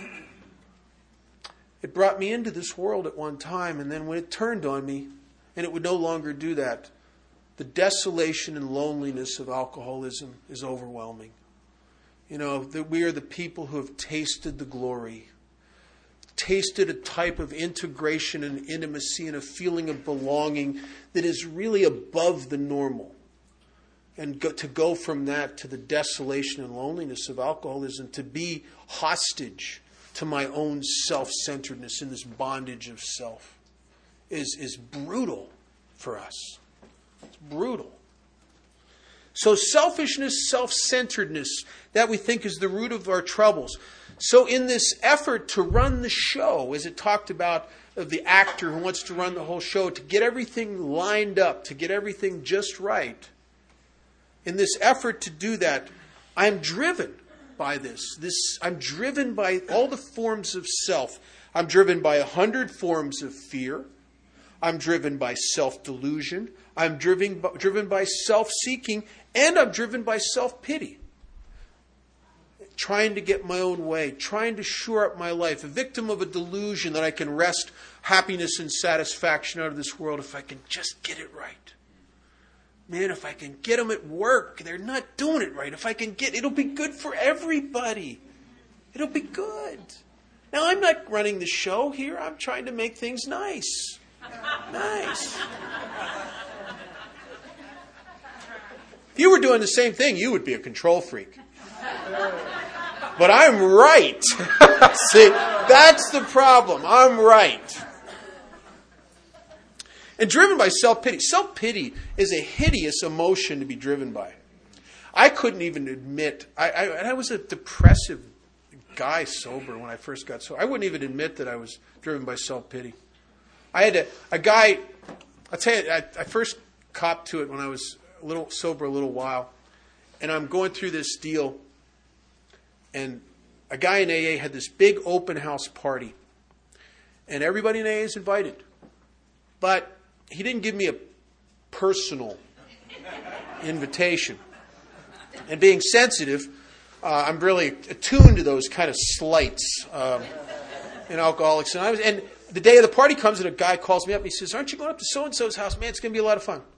It brought me into this world at one time, and then when it turned on me, and it would no longer do that, the desolation and loneliness of alcoholism is overwhelming. That we are the people who have tasted the glory, tasted a type of integration and intimacy and a feeling of belonging that is really above the normal. And to go from that to the desolation and loneliness of alcoholism, to be hostage to my own self-centeredness in this bondage of self, is brutal for us. It's brutal. So selfishness, self-centeredness, that we think is the root of our troubles. So in this effort to run the show, as it talked about of the actor who wants to run the whole show, to get everything lined up, to get everything just right, in this effort to do that, I'm driven by this. I'm driven by all the forms of self. I'm driven by 100 forms of fear. I'm driven by self-delusion. I'm driven by self-seeking. And I'm driven by self-pity. Trying to get my own way. Trying to shore up my life. A victim of a delusion that I can wrest happiness and satisfaction out of this world if I can just get it right. Man, if I can get them at work, they're not doing it right. If I can it'll be good for everybody. It'll be good. Now, I'm not running the show here. I'm trying to make things nice. Nice. If you were doing the same thing, you would be a control freak. But I'm right. See, that's the problem. I'm right. And driven by self-pity. Self-pity is a hideous emotion to be driven by. I couldn't even admit, I was a depressive guy sober when I first got sober. I wouldn't even admit that I was driven by self-pity. I had a guy, I'll tell you, I first copped to it when I was a little while. And I'm going through this deal. And a guy in AA had this big open house party. and everybody in AA is invited. But he didn't give me a personal invitation. And being sensitive, I'm really attuned to those kind of slights in Alcoholics Anonymous. And the day of the party comes and a guy calls me up and he says, "Aren't you going up to so-and-so's house? Man, it's going to be a lot of fun."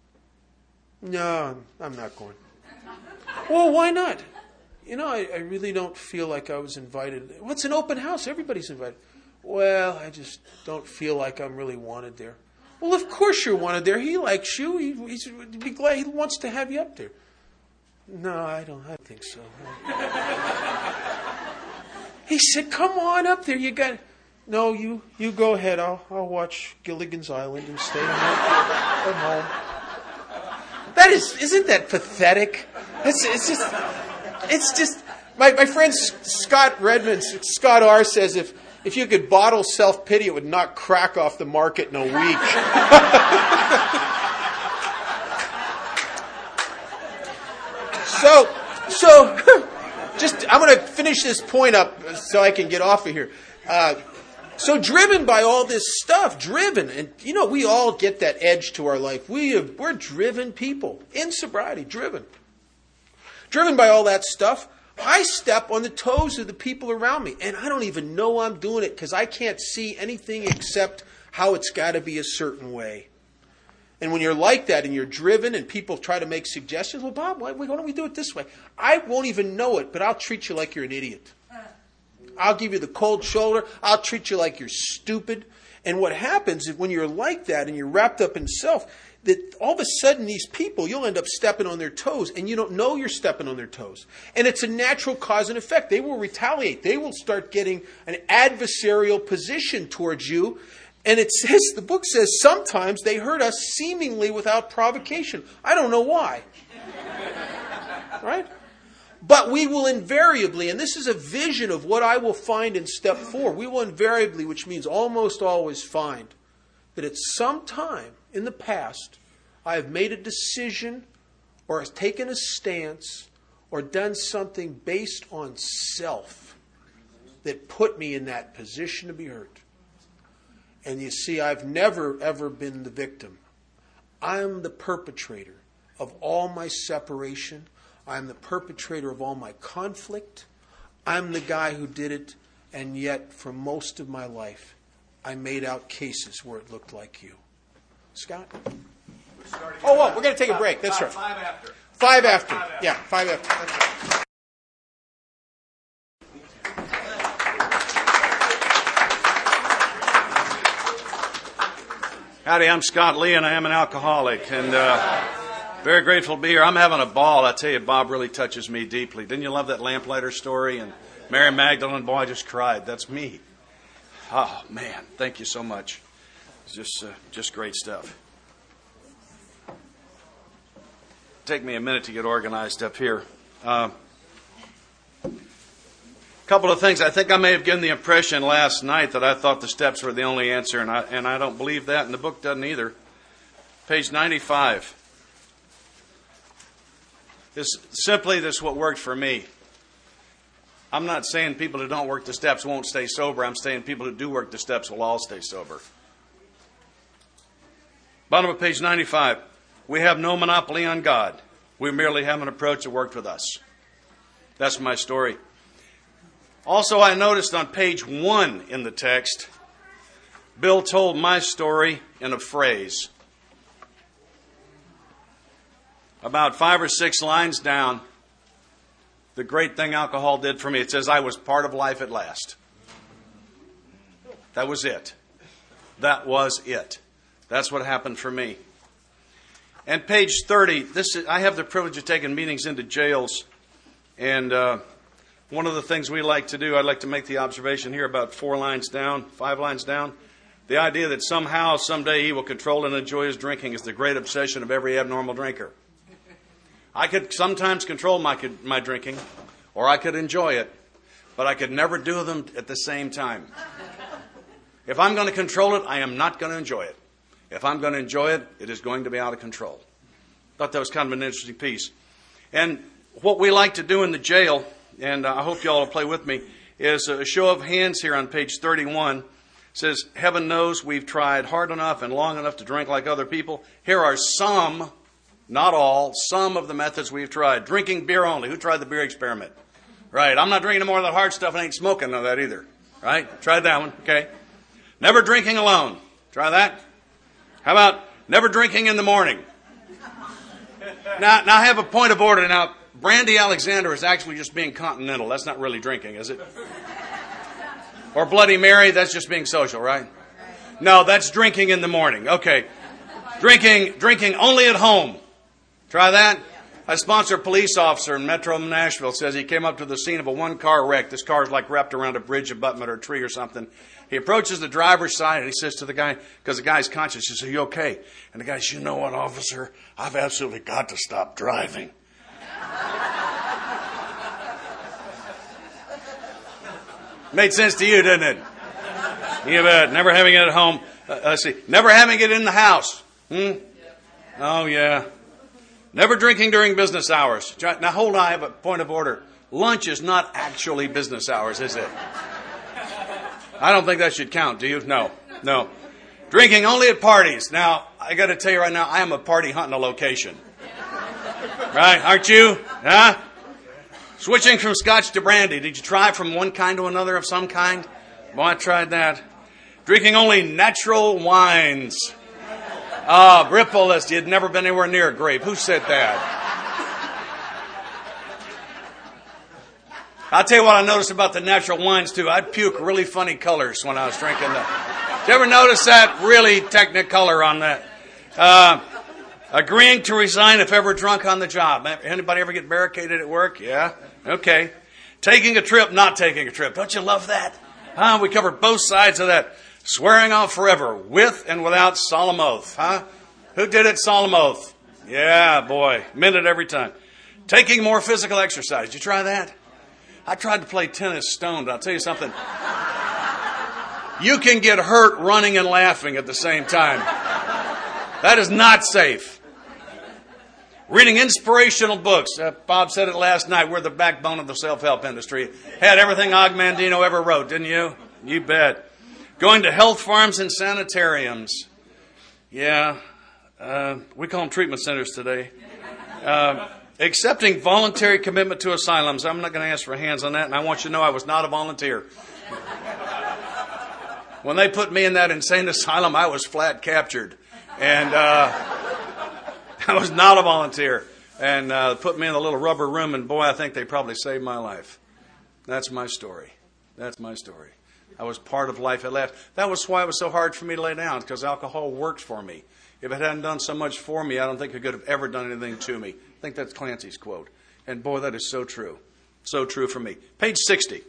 No, I'm not going. Well, why not? I really don't feel like I was invited. Well, it's an open house. Everybody's invited. Well, I just don't feel like I'm really wanted there. Well, of course you're wanted there. He likes you. He'd be glad. He wants to have you up there. No, I don't think so. He said, "Come on up there. You got." No, you go ahead. I'll watch Gilligan's Island and stay at home. Isn't that pathetic? It's just. My friend Scott Redmond, Scott R. says if you could bottle self-pity, it would knock crack off the market in a week. So, I'm going to finish this point up so I can get off of here. So driven by all this stuff, and we all get that edge to our life. We're driven people in sobriety, driven by all that stuff. I step on the toes of the people around me, and I don't even know I'm doing it because I can't see anything except how it's got to be a certain way. And when you're like that and you're driven and people try to make suggestions, well, Bob, why don't we do it this way? I won't even know it, but I'll treat you like you're an idiot. I'll give you the cold shoulder. I'll treat you like you're stupid. And what happens is when you're like that and you're wrapped up in self, that all of a sudden these people, you'll end up stepping on their toes and you don't know you're stepping on their toes. And it's a natural cause and effect. They will retaliate. They will start getting an adversarial position towards you. And the book says sometimes they hurt us seemingly without provocation. I don't know why. Right? But we will invariably, and this is a vision of what I will find in step 4, we will invariably, which means almost always find, that at some time in the past, I have made a decision or has taken a stance or done something based on self that put me in that position to be hurt. And you see, I've never, ever been the victim. I'm the perpetrator of all my separation. I'm the perpetrator of all my conflict. I'm the guy who did it, and yet for most of my life, I made out cases where it looked like you. Scott? We're going to take a break. That's right.
5 after.
5 after. Yeah, 5 after. That's right.
Howdy, I'm Scott Lee, and I am an alcoholic, and very grateful to be here. I'm having a ball. I tell you, Bob really touches me deeply. Didn't you love that lamplighter story? And Mary Magdalene, boy, I just cried. That's me. Oh, man, thank you so much. It's just great stuff. Take me a minute to get organized up here. Couple of things. I think I may have given the impression last night that I thought the steps were the only answer, and I don't believe that, and the book doesn't either. Page 95. This is what worked for me. I'm not saying people who don't work the steps won't stay sober. I'm saying people who do work the steps will all stay sober. Bottom of page 95. We have no monopoly on God. We merely have an approach that worked with us. That's my story. Also, I noticed on page 1 in the text, Bill told my story in a phrase. About 5 or 6 lines down, the great thing alcohol did for me, it says, I was part of life at last. That was it. That was it. That's what happened for me. And page 30, I have the privilege of taking meetings into jails, and one of the things we like to do, I'd like to make the observation here about 5 lines down, the idea that somehow, someday he will control and enjoy his drinking is the great obsession of every abnormal drinker. I could sometimes control my drinking, or I could enjoy it, but I could never do them at the same time. If I'm going to control it, I am not going to enjoy it. If I'm going to enjoy it, it is going to be out of control. Thought that was kind of an interesting piece. And what we like to do in the jail, and I hope you all will play with me, is a show of hands here on page 31. says, heaven knows we've tried hard enough and long enough to drink like other people. Here are some, not all, some of the methods we've tried. Drinking beer only. Who tried the beer experiment? Right. I'm not drinking no more of that hard stuff and ain't smoking none of that either. Right? Tried that one. Okay. Never drinking alone. Try that. How about never drinking in the morning? Now I have a point of order. Now, Brandy Alexander is actually just being continental. That's not really drinking, is it? Or Bloody Mary, that's just being social, right? No, that's drinking in the morning. Okay. Drinking only at home. Try that. A sponsored police officer in Metro Nashville says he came up to the scene of a one-car wreck. This car is like wrapped around a bridge abutment or a tree or something. He approaches the driver's side and he says to the guy, because the guy's conscious, he says, "Are you okay?" And the guy says, "You know what, officer? I've absolutely got to stop driving." Made sense to you, didn't it? You bet. Never having it at home. Let's see. Never having it in the house. Oh, yeah. Never drinking during business hours. Now, hold on. I have a point of order. Lunch is not actually business hours, is it? I don't think that should count. Do you? No. Drinking only at parties. Now, I got to tell you right now, I am a party hunting a location. Right? Aren't you? Huh? Switching from scotch to brandy. Did you try from one kind to another of some kind? Well, I tried that. Drinking only natural wines. Ripple, you'd never been anywhere near a grape. Who said that? I'll tell you what I noticed about the natural wines, too. I'd puke really funny colors when I was drinking them. Did you ever notice that really technicolor on that? Agreeing to resign if ever drunk on the job. Anybody ever get barricaded at work? Yeah? Okay. Taking a trip, not taking a trip. Don't you love that? We covered both sides of that. Swearing off forever, with and without solemn oath. Who did it? Solemn oath. Yeah, boy. Meant it every time. Taking more physical exercise. Did you try that? I tried to play tennis stoned. I'll tell you something. You can get hurt running and laughing at the same time. That is not safe. Reading inspirational books. Bob said it last night. We're the backbone of the self-help industry. Had everything Og Mandino ever wrote, didn't you? You bet. Going to health farms and sanitariums. Yeah. We call them treatment centers today. Accepting voluntary commitment to asylums. I'm not going to ask for hands on that, and I want you to know I was not a volunteer. When they put me in that insane asylum, I was flat captured. And I was not a volunteer. And put me in a little rubber room, and boy, I think they probably saved my life. That's my story. That's my story. I was part of life at last. That was why it was so hard for me to lay down, because alcohol worked for me. If it hadn't done so much for me, I don't think it could have ever done anything to me. I think that's Clancy's quote. And boy, that is so true. So true for me. Page 60.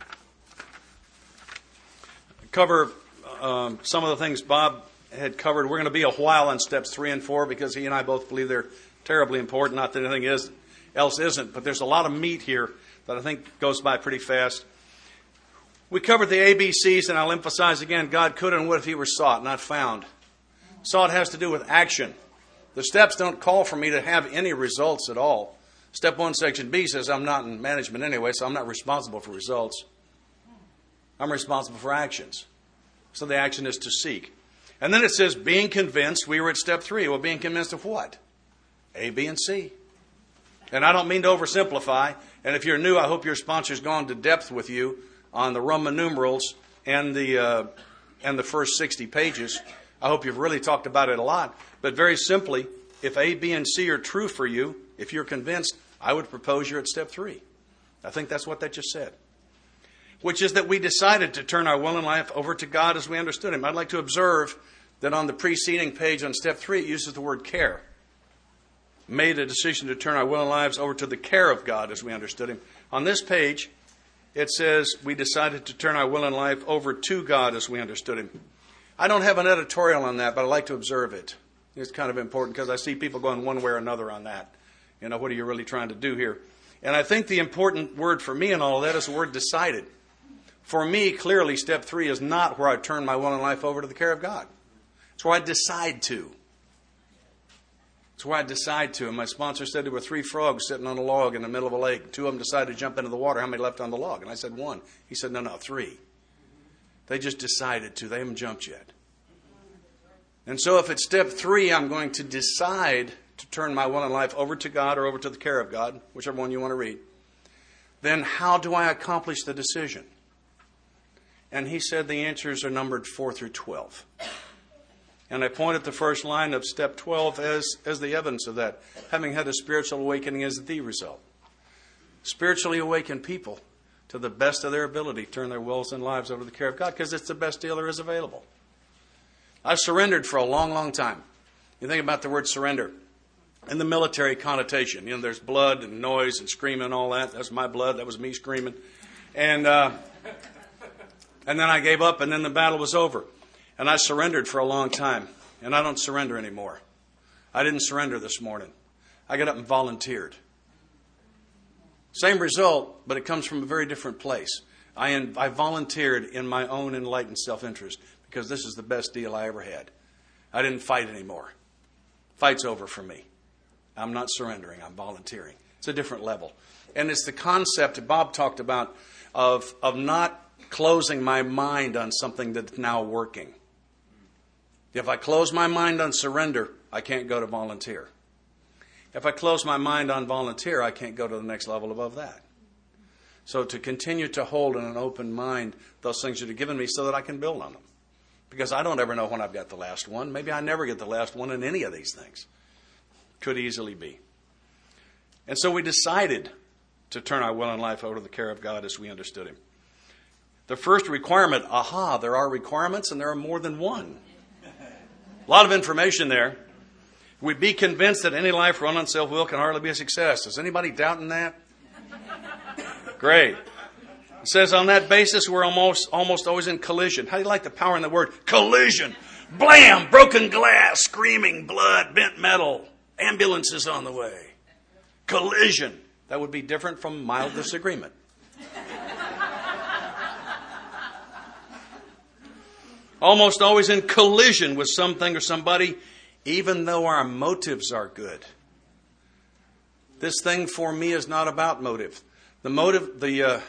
Cover some of the things Bob had covered. We're going to be a while on steps 3 and 4 because he and I both believe they're terribly important. Not that anything else isn't, but there's a lot of meat here that I think goes by pretty fast. We covered the ABCs, and I'll emphasize again, God could and would if he were sought, not found. Sought has to do with action. The steps don't call for me to have any results at all. Step 1, section B says I'm not in management anyway, so I'm not responsible for results. I'm responsible for actions. So the action is to seek. And then it says being convinced. We were at step 3. Well, being convinced of what? A, B, and C. And I don't mean to oversimplify. And if you're new, I hope your sponsor's gone to depth with you on the Roman numerals and the first 60 pages. I hope you've really talked about it a lot. But very simply, if A, B, and C are true for you, if you're convinced, I would propose you're at step 3. I think that's what that just said. Which is that we decided to turn our will and life over to God as we understood him. I'd like to observe that on the preceding page on step 3, it uses the word care. Made a decision to turn our will and lives over to the care of God as we understood him. On this page, it says we decided to turn our will and life over to God as we understood him. I don't have an editorial on that, but I like to observe it. It's kind of important because I see people going one way or another on that. You know, what are you really trying to do here? And I think the important word for me in all of that is the word decided. For me, clearly, step 3 is not where I turn my will and life over to the care of God. It's where I decide to. It's where I decide to. And my sponsor said there were 3 frogs sitting on a log in the middle of a lake. 2 of them decided to jump into the water. How many left on the log? And I said 1. He said, no, 3. They just decided to. They haven't jumped yet. And so if it's step 3, I'm going to decide to turn my will and life over to God or over to the care of God, whichever one you want to read, then how do I accomplish the decision? And he said the answers are numbered 4 through 12. And I point at the first line of step 12 as the evidence of that. Having had a spiritual awakening as the result. Spiritually awakened people, to the best of their ability, turn their wills and lives over to the care of God because it's the best deal there is available. I've surrendered for a long, long time. You think about the word surrender. In the military connotation, there's blood and noise and screaming and all that. That's my blood. That was me screaming. And then I gave up, and then the battle was over. And I surrendered for a long time. And I don't surrender anymore. I didn't surrender this morning. I got up and volunteered. Same result, but it comes from a very different place. I volunteered in my own enlightened self-interest because this is the best deal I ever had. I didn't fight anymore. Fight's over for me. I'm not surrendering. I'm volunteering. It's a different level. And it's the concept that Bob talked about of not closing my mind on something that's now working. If I close my mind on surrender, I can't go to volunteer. If I close my mind on volunteer, I can't go to the next level above that. So to continue to hold in an open mind those things that are given me so that I can build on them. Because I don't ever know when I've got the last one. Maybe I never get the last one in any of these things. Could easily be. And so we decided to turn our will and life over to the care of God as we understood Him. The first requirement, there are requirements and there are more than one. A lot of information there. We be convinced that any life run on self-will can hardly be a success. Is anybody doubting that? Great. It says on that basis we're almost always in collision. How do you like the power in the word collision? Blam! Broken glass, screaming, blood, bent metal, ambulances on the way. Collision. That would be different from mild disagreement. Almost always in collision with something or somebody, even though our motives are good. This thing for me is not about motive. The motive,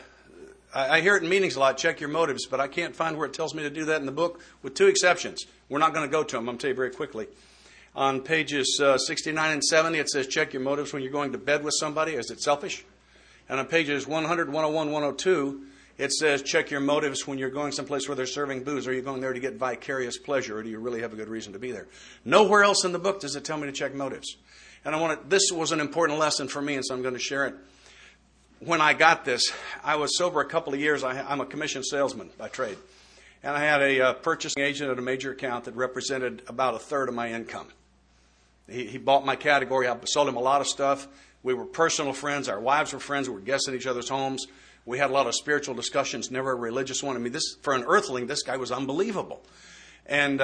I hear it in meetings a lot, check your motives, but I can't find where it tells me to do that in the book, with 2 exceptions. We're not going to go to them. I'm going to tell you very quickly. On pages 69 and 70, it says check your motives when you're going to bed with somebody. Is it selfish? And on pages 100, 101, 102, it says check your motives when you're going someplace where they're serving booze. Are you going there to get vicarious pleasure, or do you really have a good reason to be there? Nowhere else in the book does it tell me to check motives. And this was an important lesson for me, and so I'm going to share it. When I got this, I was sober a couple of years. I'm a commissioned salesman by trade. And I had a purchasing agent at a major account that represented about a third of my income. He bought my category. I sold him a lot of stuff. We were personal friends. Our wives were friends. We were guests at each other's homes. We had a lot of spiritual discussions, never a religious one. I mean, for an earthling, this guy was unbelievable. And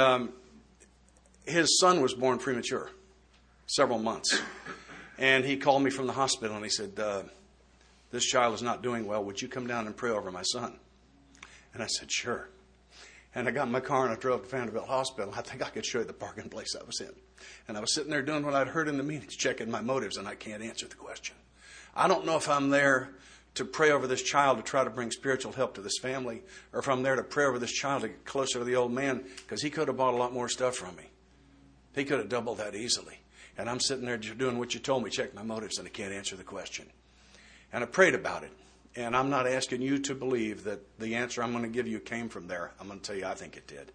his son was born premature, several months. And he called me from the hospital and he said, this child is not doing well. Would you come down and pray over my son? And I said, sure. And I got in my car and I drove to Vanderbilt Hospital. I think I could show you the parking place I was in. And I was sitting there doing what I'd heard in the meetings, checking my motives, and I can't answer the question. I don't know if I'm there to pray over this child to try to bring spiritual help to this family, or if I'm there to pray over this child to get closer to the old man, because he could have bought a lot more stuff from me. He could have doubled that easily. And I'm sitting there doing what you told me, check my motives, and I can't answer the question. And I prayed about it. And I'm not asking you to believe that the answer I'm going to give you came from there. I'm going to tell you I think it did.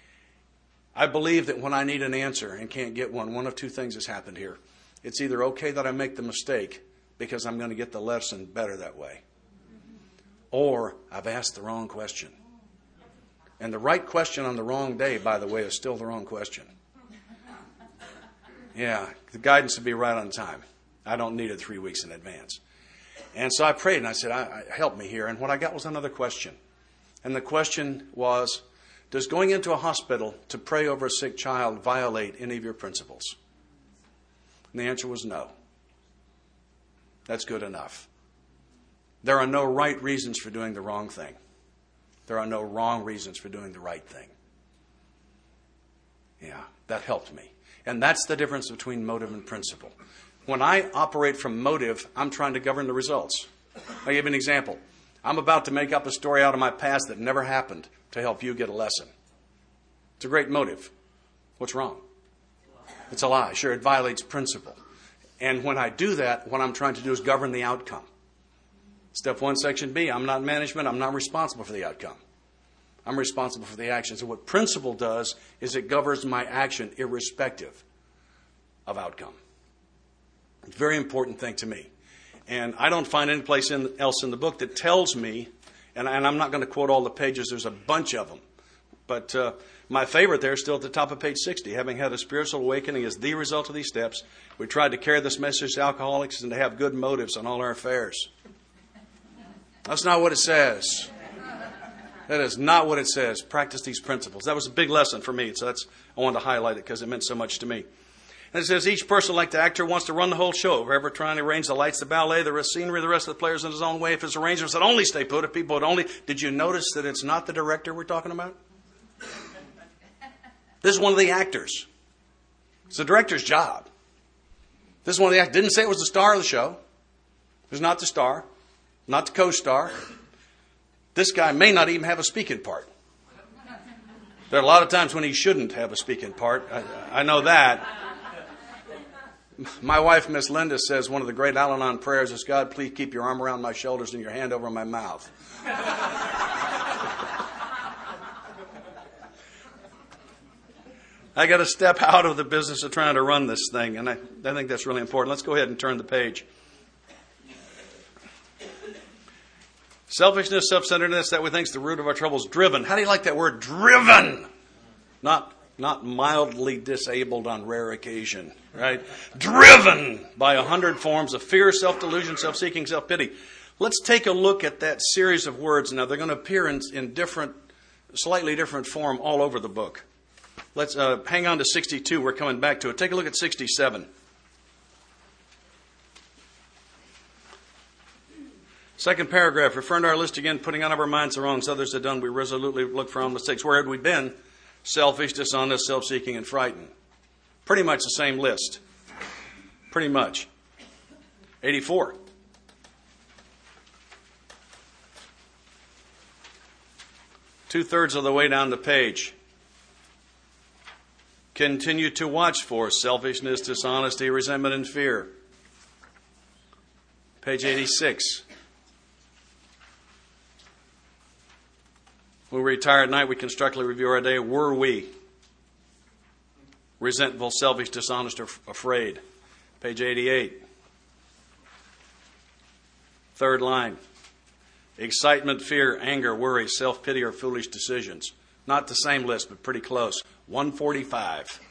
I believe that when I need an answer and can't get one of 2 things has happened here. It's either okay that I make the mistake because I'm going to get the lesson better that way, or I've asked the wrong question. And the right question on the wrong day, by the way, is still the wrong question. Yeah, the guidance would be right on time. I don't need it 3 weeks in advance. And so I prayed and I said, help me here. And what I got was another question. And the question was, does going into a hospital to pray over a sick child violate any of your principles? And the answer was no. That's good enough. There are no right reasons for doing the wrong thing. There are no wrong reasons for doing the right thing. Yeah, that helped me. And that's the difference between motive and principle. When I operate from motive, I'm trying to govern the results. I'll give you an example. I'm about to make up a story out of my past that never happened to help you get a lesson. It's a great motive. What's wrong? It's a lie. Sure, it violates principle. And when I do that, what I'm trying to do is govern the outcome. Step 1, Section B, I'm not management. I'm not responsible for the outcome. I'm responsible for the action. So what principle does is it governs my action irrespective of outcome. It's a very important thing to me. And I don't find any place else in the book that tells me, and I'm not going to quote all the pages, there's a bunch of them. But my favorite there is still at the top of page 60. Having had a spiritual awakening is the result of these steps. We tried to carry this message to alcoholics and to have good motives on all our affairs. That's not what it says. That is not what it says. Practice these principles. That was a big lesson for me, so I wanted to highlight it because it meant so much to me. And it says, each person, like the actor, wants to run the whole show. Whoever trying to arrange the lights, the ballet, the scenery, the rest of the players in his own way. If his arrangements would only stay put, if people would only... Did you notice that it's not the director we're talking about? This is one of the actors. It's the director's job. This is one of the actors. Didn't say it was the star of the show. It was not the star. Not the co-star. This guy may not even have a speaking part. There are a lot of times when he shouldn't have a speaking part. I know that. My wife, Miss Linda, says one of the great Al-Anon prayers is, God, please keep your arm around my shoulders and your hand over my mouth. I got to step out of the business of trying to run this thing, and I think that's really important. Let's go ahead and turn the page. Selfishness, self-centeredness, that we think is the root of our troubles. Driven. How do you like that word? Driven. Not mildly disabled on rare occasion, right? Driven by 100 forms of fear, self-delusion, self-seeking, self-pity. Let's take a look at that series of words. Now, they're going to appear in different, slightly different form all over the book. Let's hang on to 62. We're coming back to it. Take a look at 67. Second paragraph, referring to our list again, putting out of our minds the wrongs others have done, we resolutely look for our own mistakes. Where had we been? Selfish, dishonest, self-seeking, and frightened. Pretty much the same list. Pretty much. 84. Two-thirds of the way down the page. Continue to watch for selfishness, dishonesty, resentment, and fear. Page 86. When we retire at night, we constructively review our day. Were we resentful, selfish, dishonest, or afraid? Page 88. Third line. Excitement, fear, anger, worry, self-pity, or foolish decisions. Not the same list, but pretty close. 145.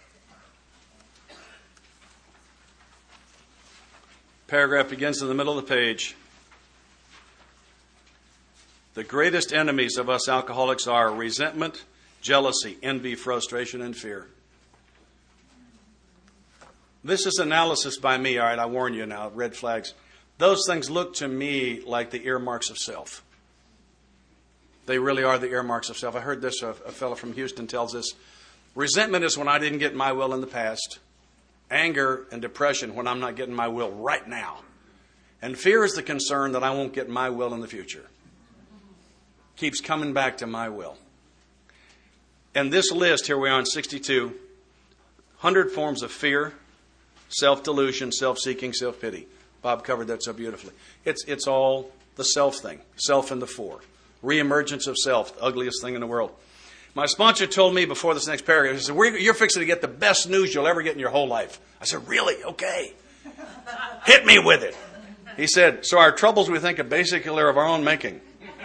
Paragraph begins in the middle of the page. The greatest enemies of us alcoholics are resentment, jealousy, envy, frustration, and fear. This is analysis by me, all right, I warn you now, red flags. Those things look to me like the earmarks of self. They really are the earmarks of self. I heard this, a fellow from Houston tells us, resentment is when I didn't get my will in the past. Anger and depression when I'm not getting my will right now. And fear is the concern that I won't get my will in the future. Keeps coming back to my will. And this list, here we are on 62, 100 forms of fear, self-delusion, self-seeking, self-pity. Bob covered that so beautifully. It's all the self thing, self in the fore. Reemergence of self, the ugliest thing in the world. My sponsor told me before this next paragraph, he said, you're fixing to get the best news you'll ever get in your whole life. I said, really? Okay. Hit me with it. He said, so our troubles we think are basically of our own making.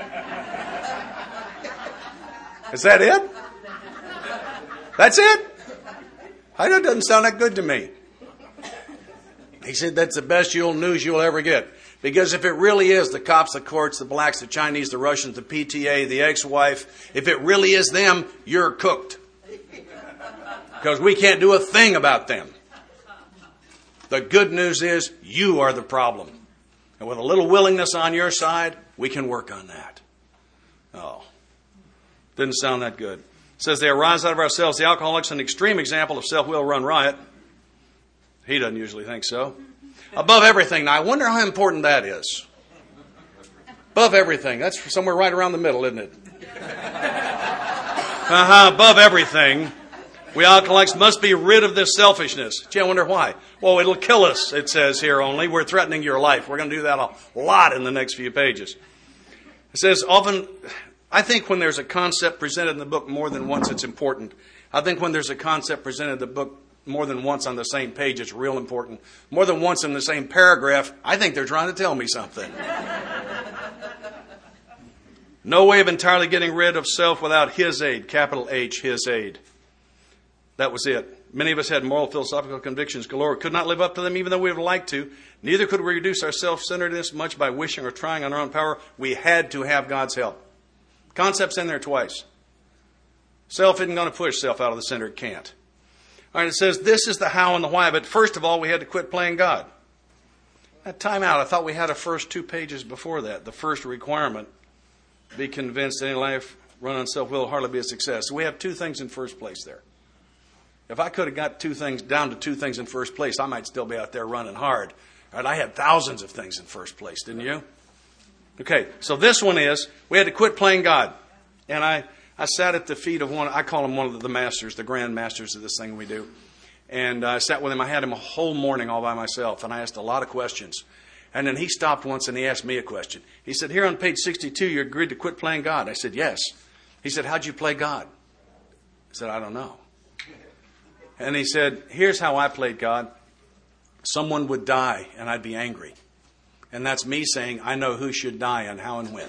Is that it? That's it? I know it doesn't sound that good to me. He said that's the best news you'll ever get. Because if it really is the cops, the courts, the blacks, the Chinese, the Russians, the PTA, the ex-wife, if it really is them, you're cooked. Because we can't do a thing about them. The good news is you are the problem. And with a little willingness on your side, we can work on that. Oh. Didn't sound that good. It says they arise out of ourselves. The alcoholic's an extreme example of self-will run riot. He doesn't usually think so. Above everything. Now, I wonder how important that is. Above everything. That's somewhere right around the middle, isn't it? Above everything, we alcoholics must be rid of this selfishness. Gee, I wonder why. Well, it'll kill us, it says here only. We're threatening your life. We're going to do that a lot in the next few pages. It says, often, I think when there's a concept presented in the book more than once, it's important. I think when there's a concept presented in the book more than once on the same page, it's real important. More than once in the same paragraph, I think they're trying to tell me something. No way of entirely getting rid of self without His aid, capital H, His aid. That was it. Many of us had moral, philosophical convictions galore. Could not live up to them even though we would have liked to. Neither could we reduce our self-centeredness much by wishing or trying on our own power. We had to have God's help. Concept's in there twice. Self isn't going to push self out of the center. It can't. All right, it says this is the how and the why. But first of all, we had to quit playing God. Time out. I thought we had a first 2 pages before that. The first requirement, be convinced that any life run on self will hardly be a success. So we have 2 things in first place there. If I could have got 2 things down to 2 things in first place, I might still be out there running hard. All right, I had thousands of things in first place, didn't you? Okay, so this one is, we had to quit playing God. And I sat at the feet of one, I call him one of the masters, the grand masters of this thing we do. And I sat with him. I had him a whole morning all by myself, and I asked a lot of questions. And then he stopped once and he asked me a question. He said, here on page 62, you agreed to quit playing God. I said, yes. He said, how'd you play God? I said, I don't know. And he said, here's how I played God. Someone would die and I'd be angry. And that's me saying, I know who should die and how and when.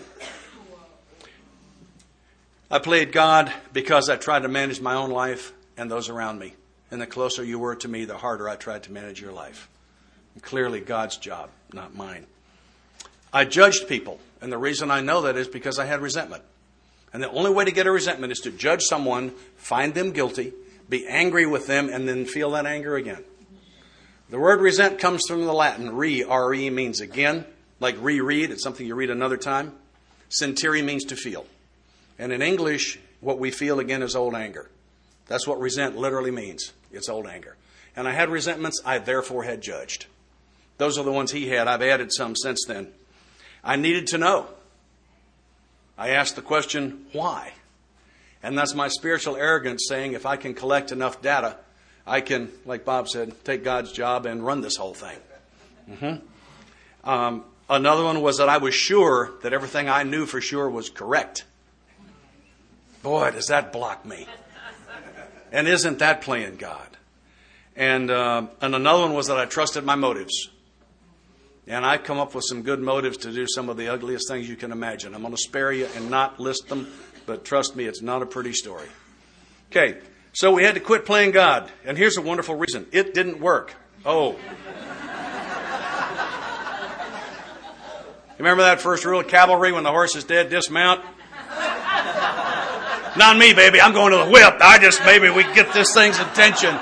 I played God because I tried to manage my own life and those around me. And the closer you were to me, the harder I tried to manage your life. And clearly God's job, not mine. I judged people. And the reason I know that is because I had resentment. And the only way to get a resentment is to judge someone, find them guilty, be angry with them, and then feel that anger again. The word resent comes from the Latin. R-E means again, like reread. It's something you read another time. Sentire means to feel. And in English, what we feel again is old anger. That's what resent literally means. It's old anger. And I had resentments. I therefore had judged. Those are the ones he had. I've added some since then. I needed to know. I asked the question, why? And that's my spiritual arrogance saying if I can collect enough data, I can, like Bob said, take God's job and run this whole thing. Another one was that I was sure that everything I knew for sure was correct. Boy, does that block me. And isn't that playing God? And another one was that I trusted my motives. And I come up with some good motives to do some of the ugliest things you can imagine. I'm going to spare you and not list them, but trust me, it's not a pretty story. Okay, so we had to quit playing God. And here's a wonderful reason. It didn't work. Oh. Remember that first rule of cavalry when the horse is dead, dismount? Not me, baby. I'm going to the whip. Maybe we get this thing's attention.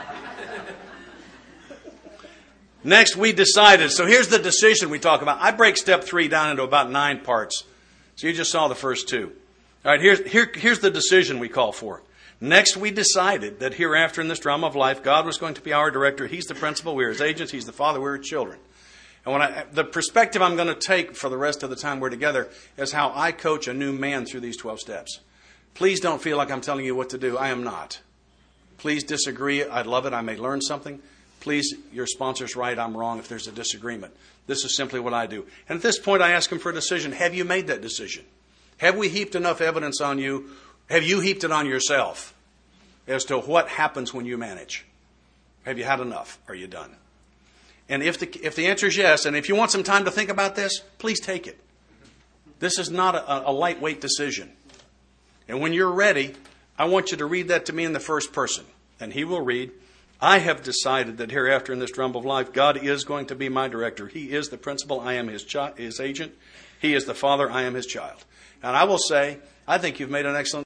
Next, we decided. So here's the decision we talk about. I break step 3 down into about 9 parts. So you just saw the first 2. All right, here's the decision we call for. Next, we decided that hereafter in this drama of life, God was going to be our director. He's the principal. We're His agents. He's the father. We're His children. And the perspective I'm going to take for the rest of the time we're together is how I coach a new man through these 12 steps. Please don't feel like I'm telling you what to do. I am not. Please disagree. I'd love it. I may learn something. Please, your sponsor's right. I'm wrong if there's a disagreement. This is simply what I do. And at this point, I ask him for a decision. Have you made that decision? Have we heaped enough evidence on you? Have you heaped it on yourself as to what happens when you manage? Have you had enough? Are you done? And if the answer is yes, and if you want some time to think about this, please take it. This is not a lightweight decision. And when you're ready, I want you to read that to me in the first person. And he will read, I have decided that hereafter in this drum of life, God is going to be my director. He is the principal. I am his agent. He is the father. I am his child. And I will say, I think you've made an excellent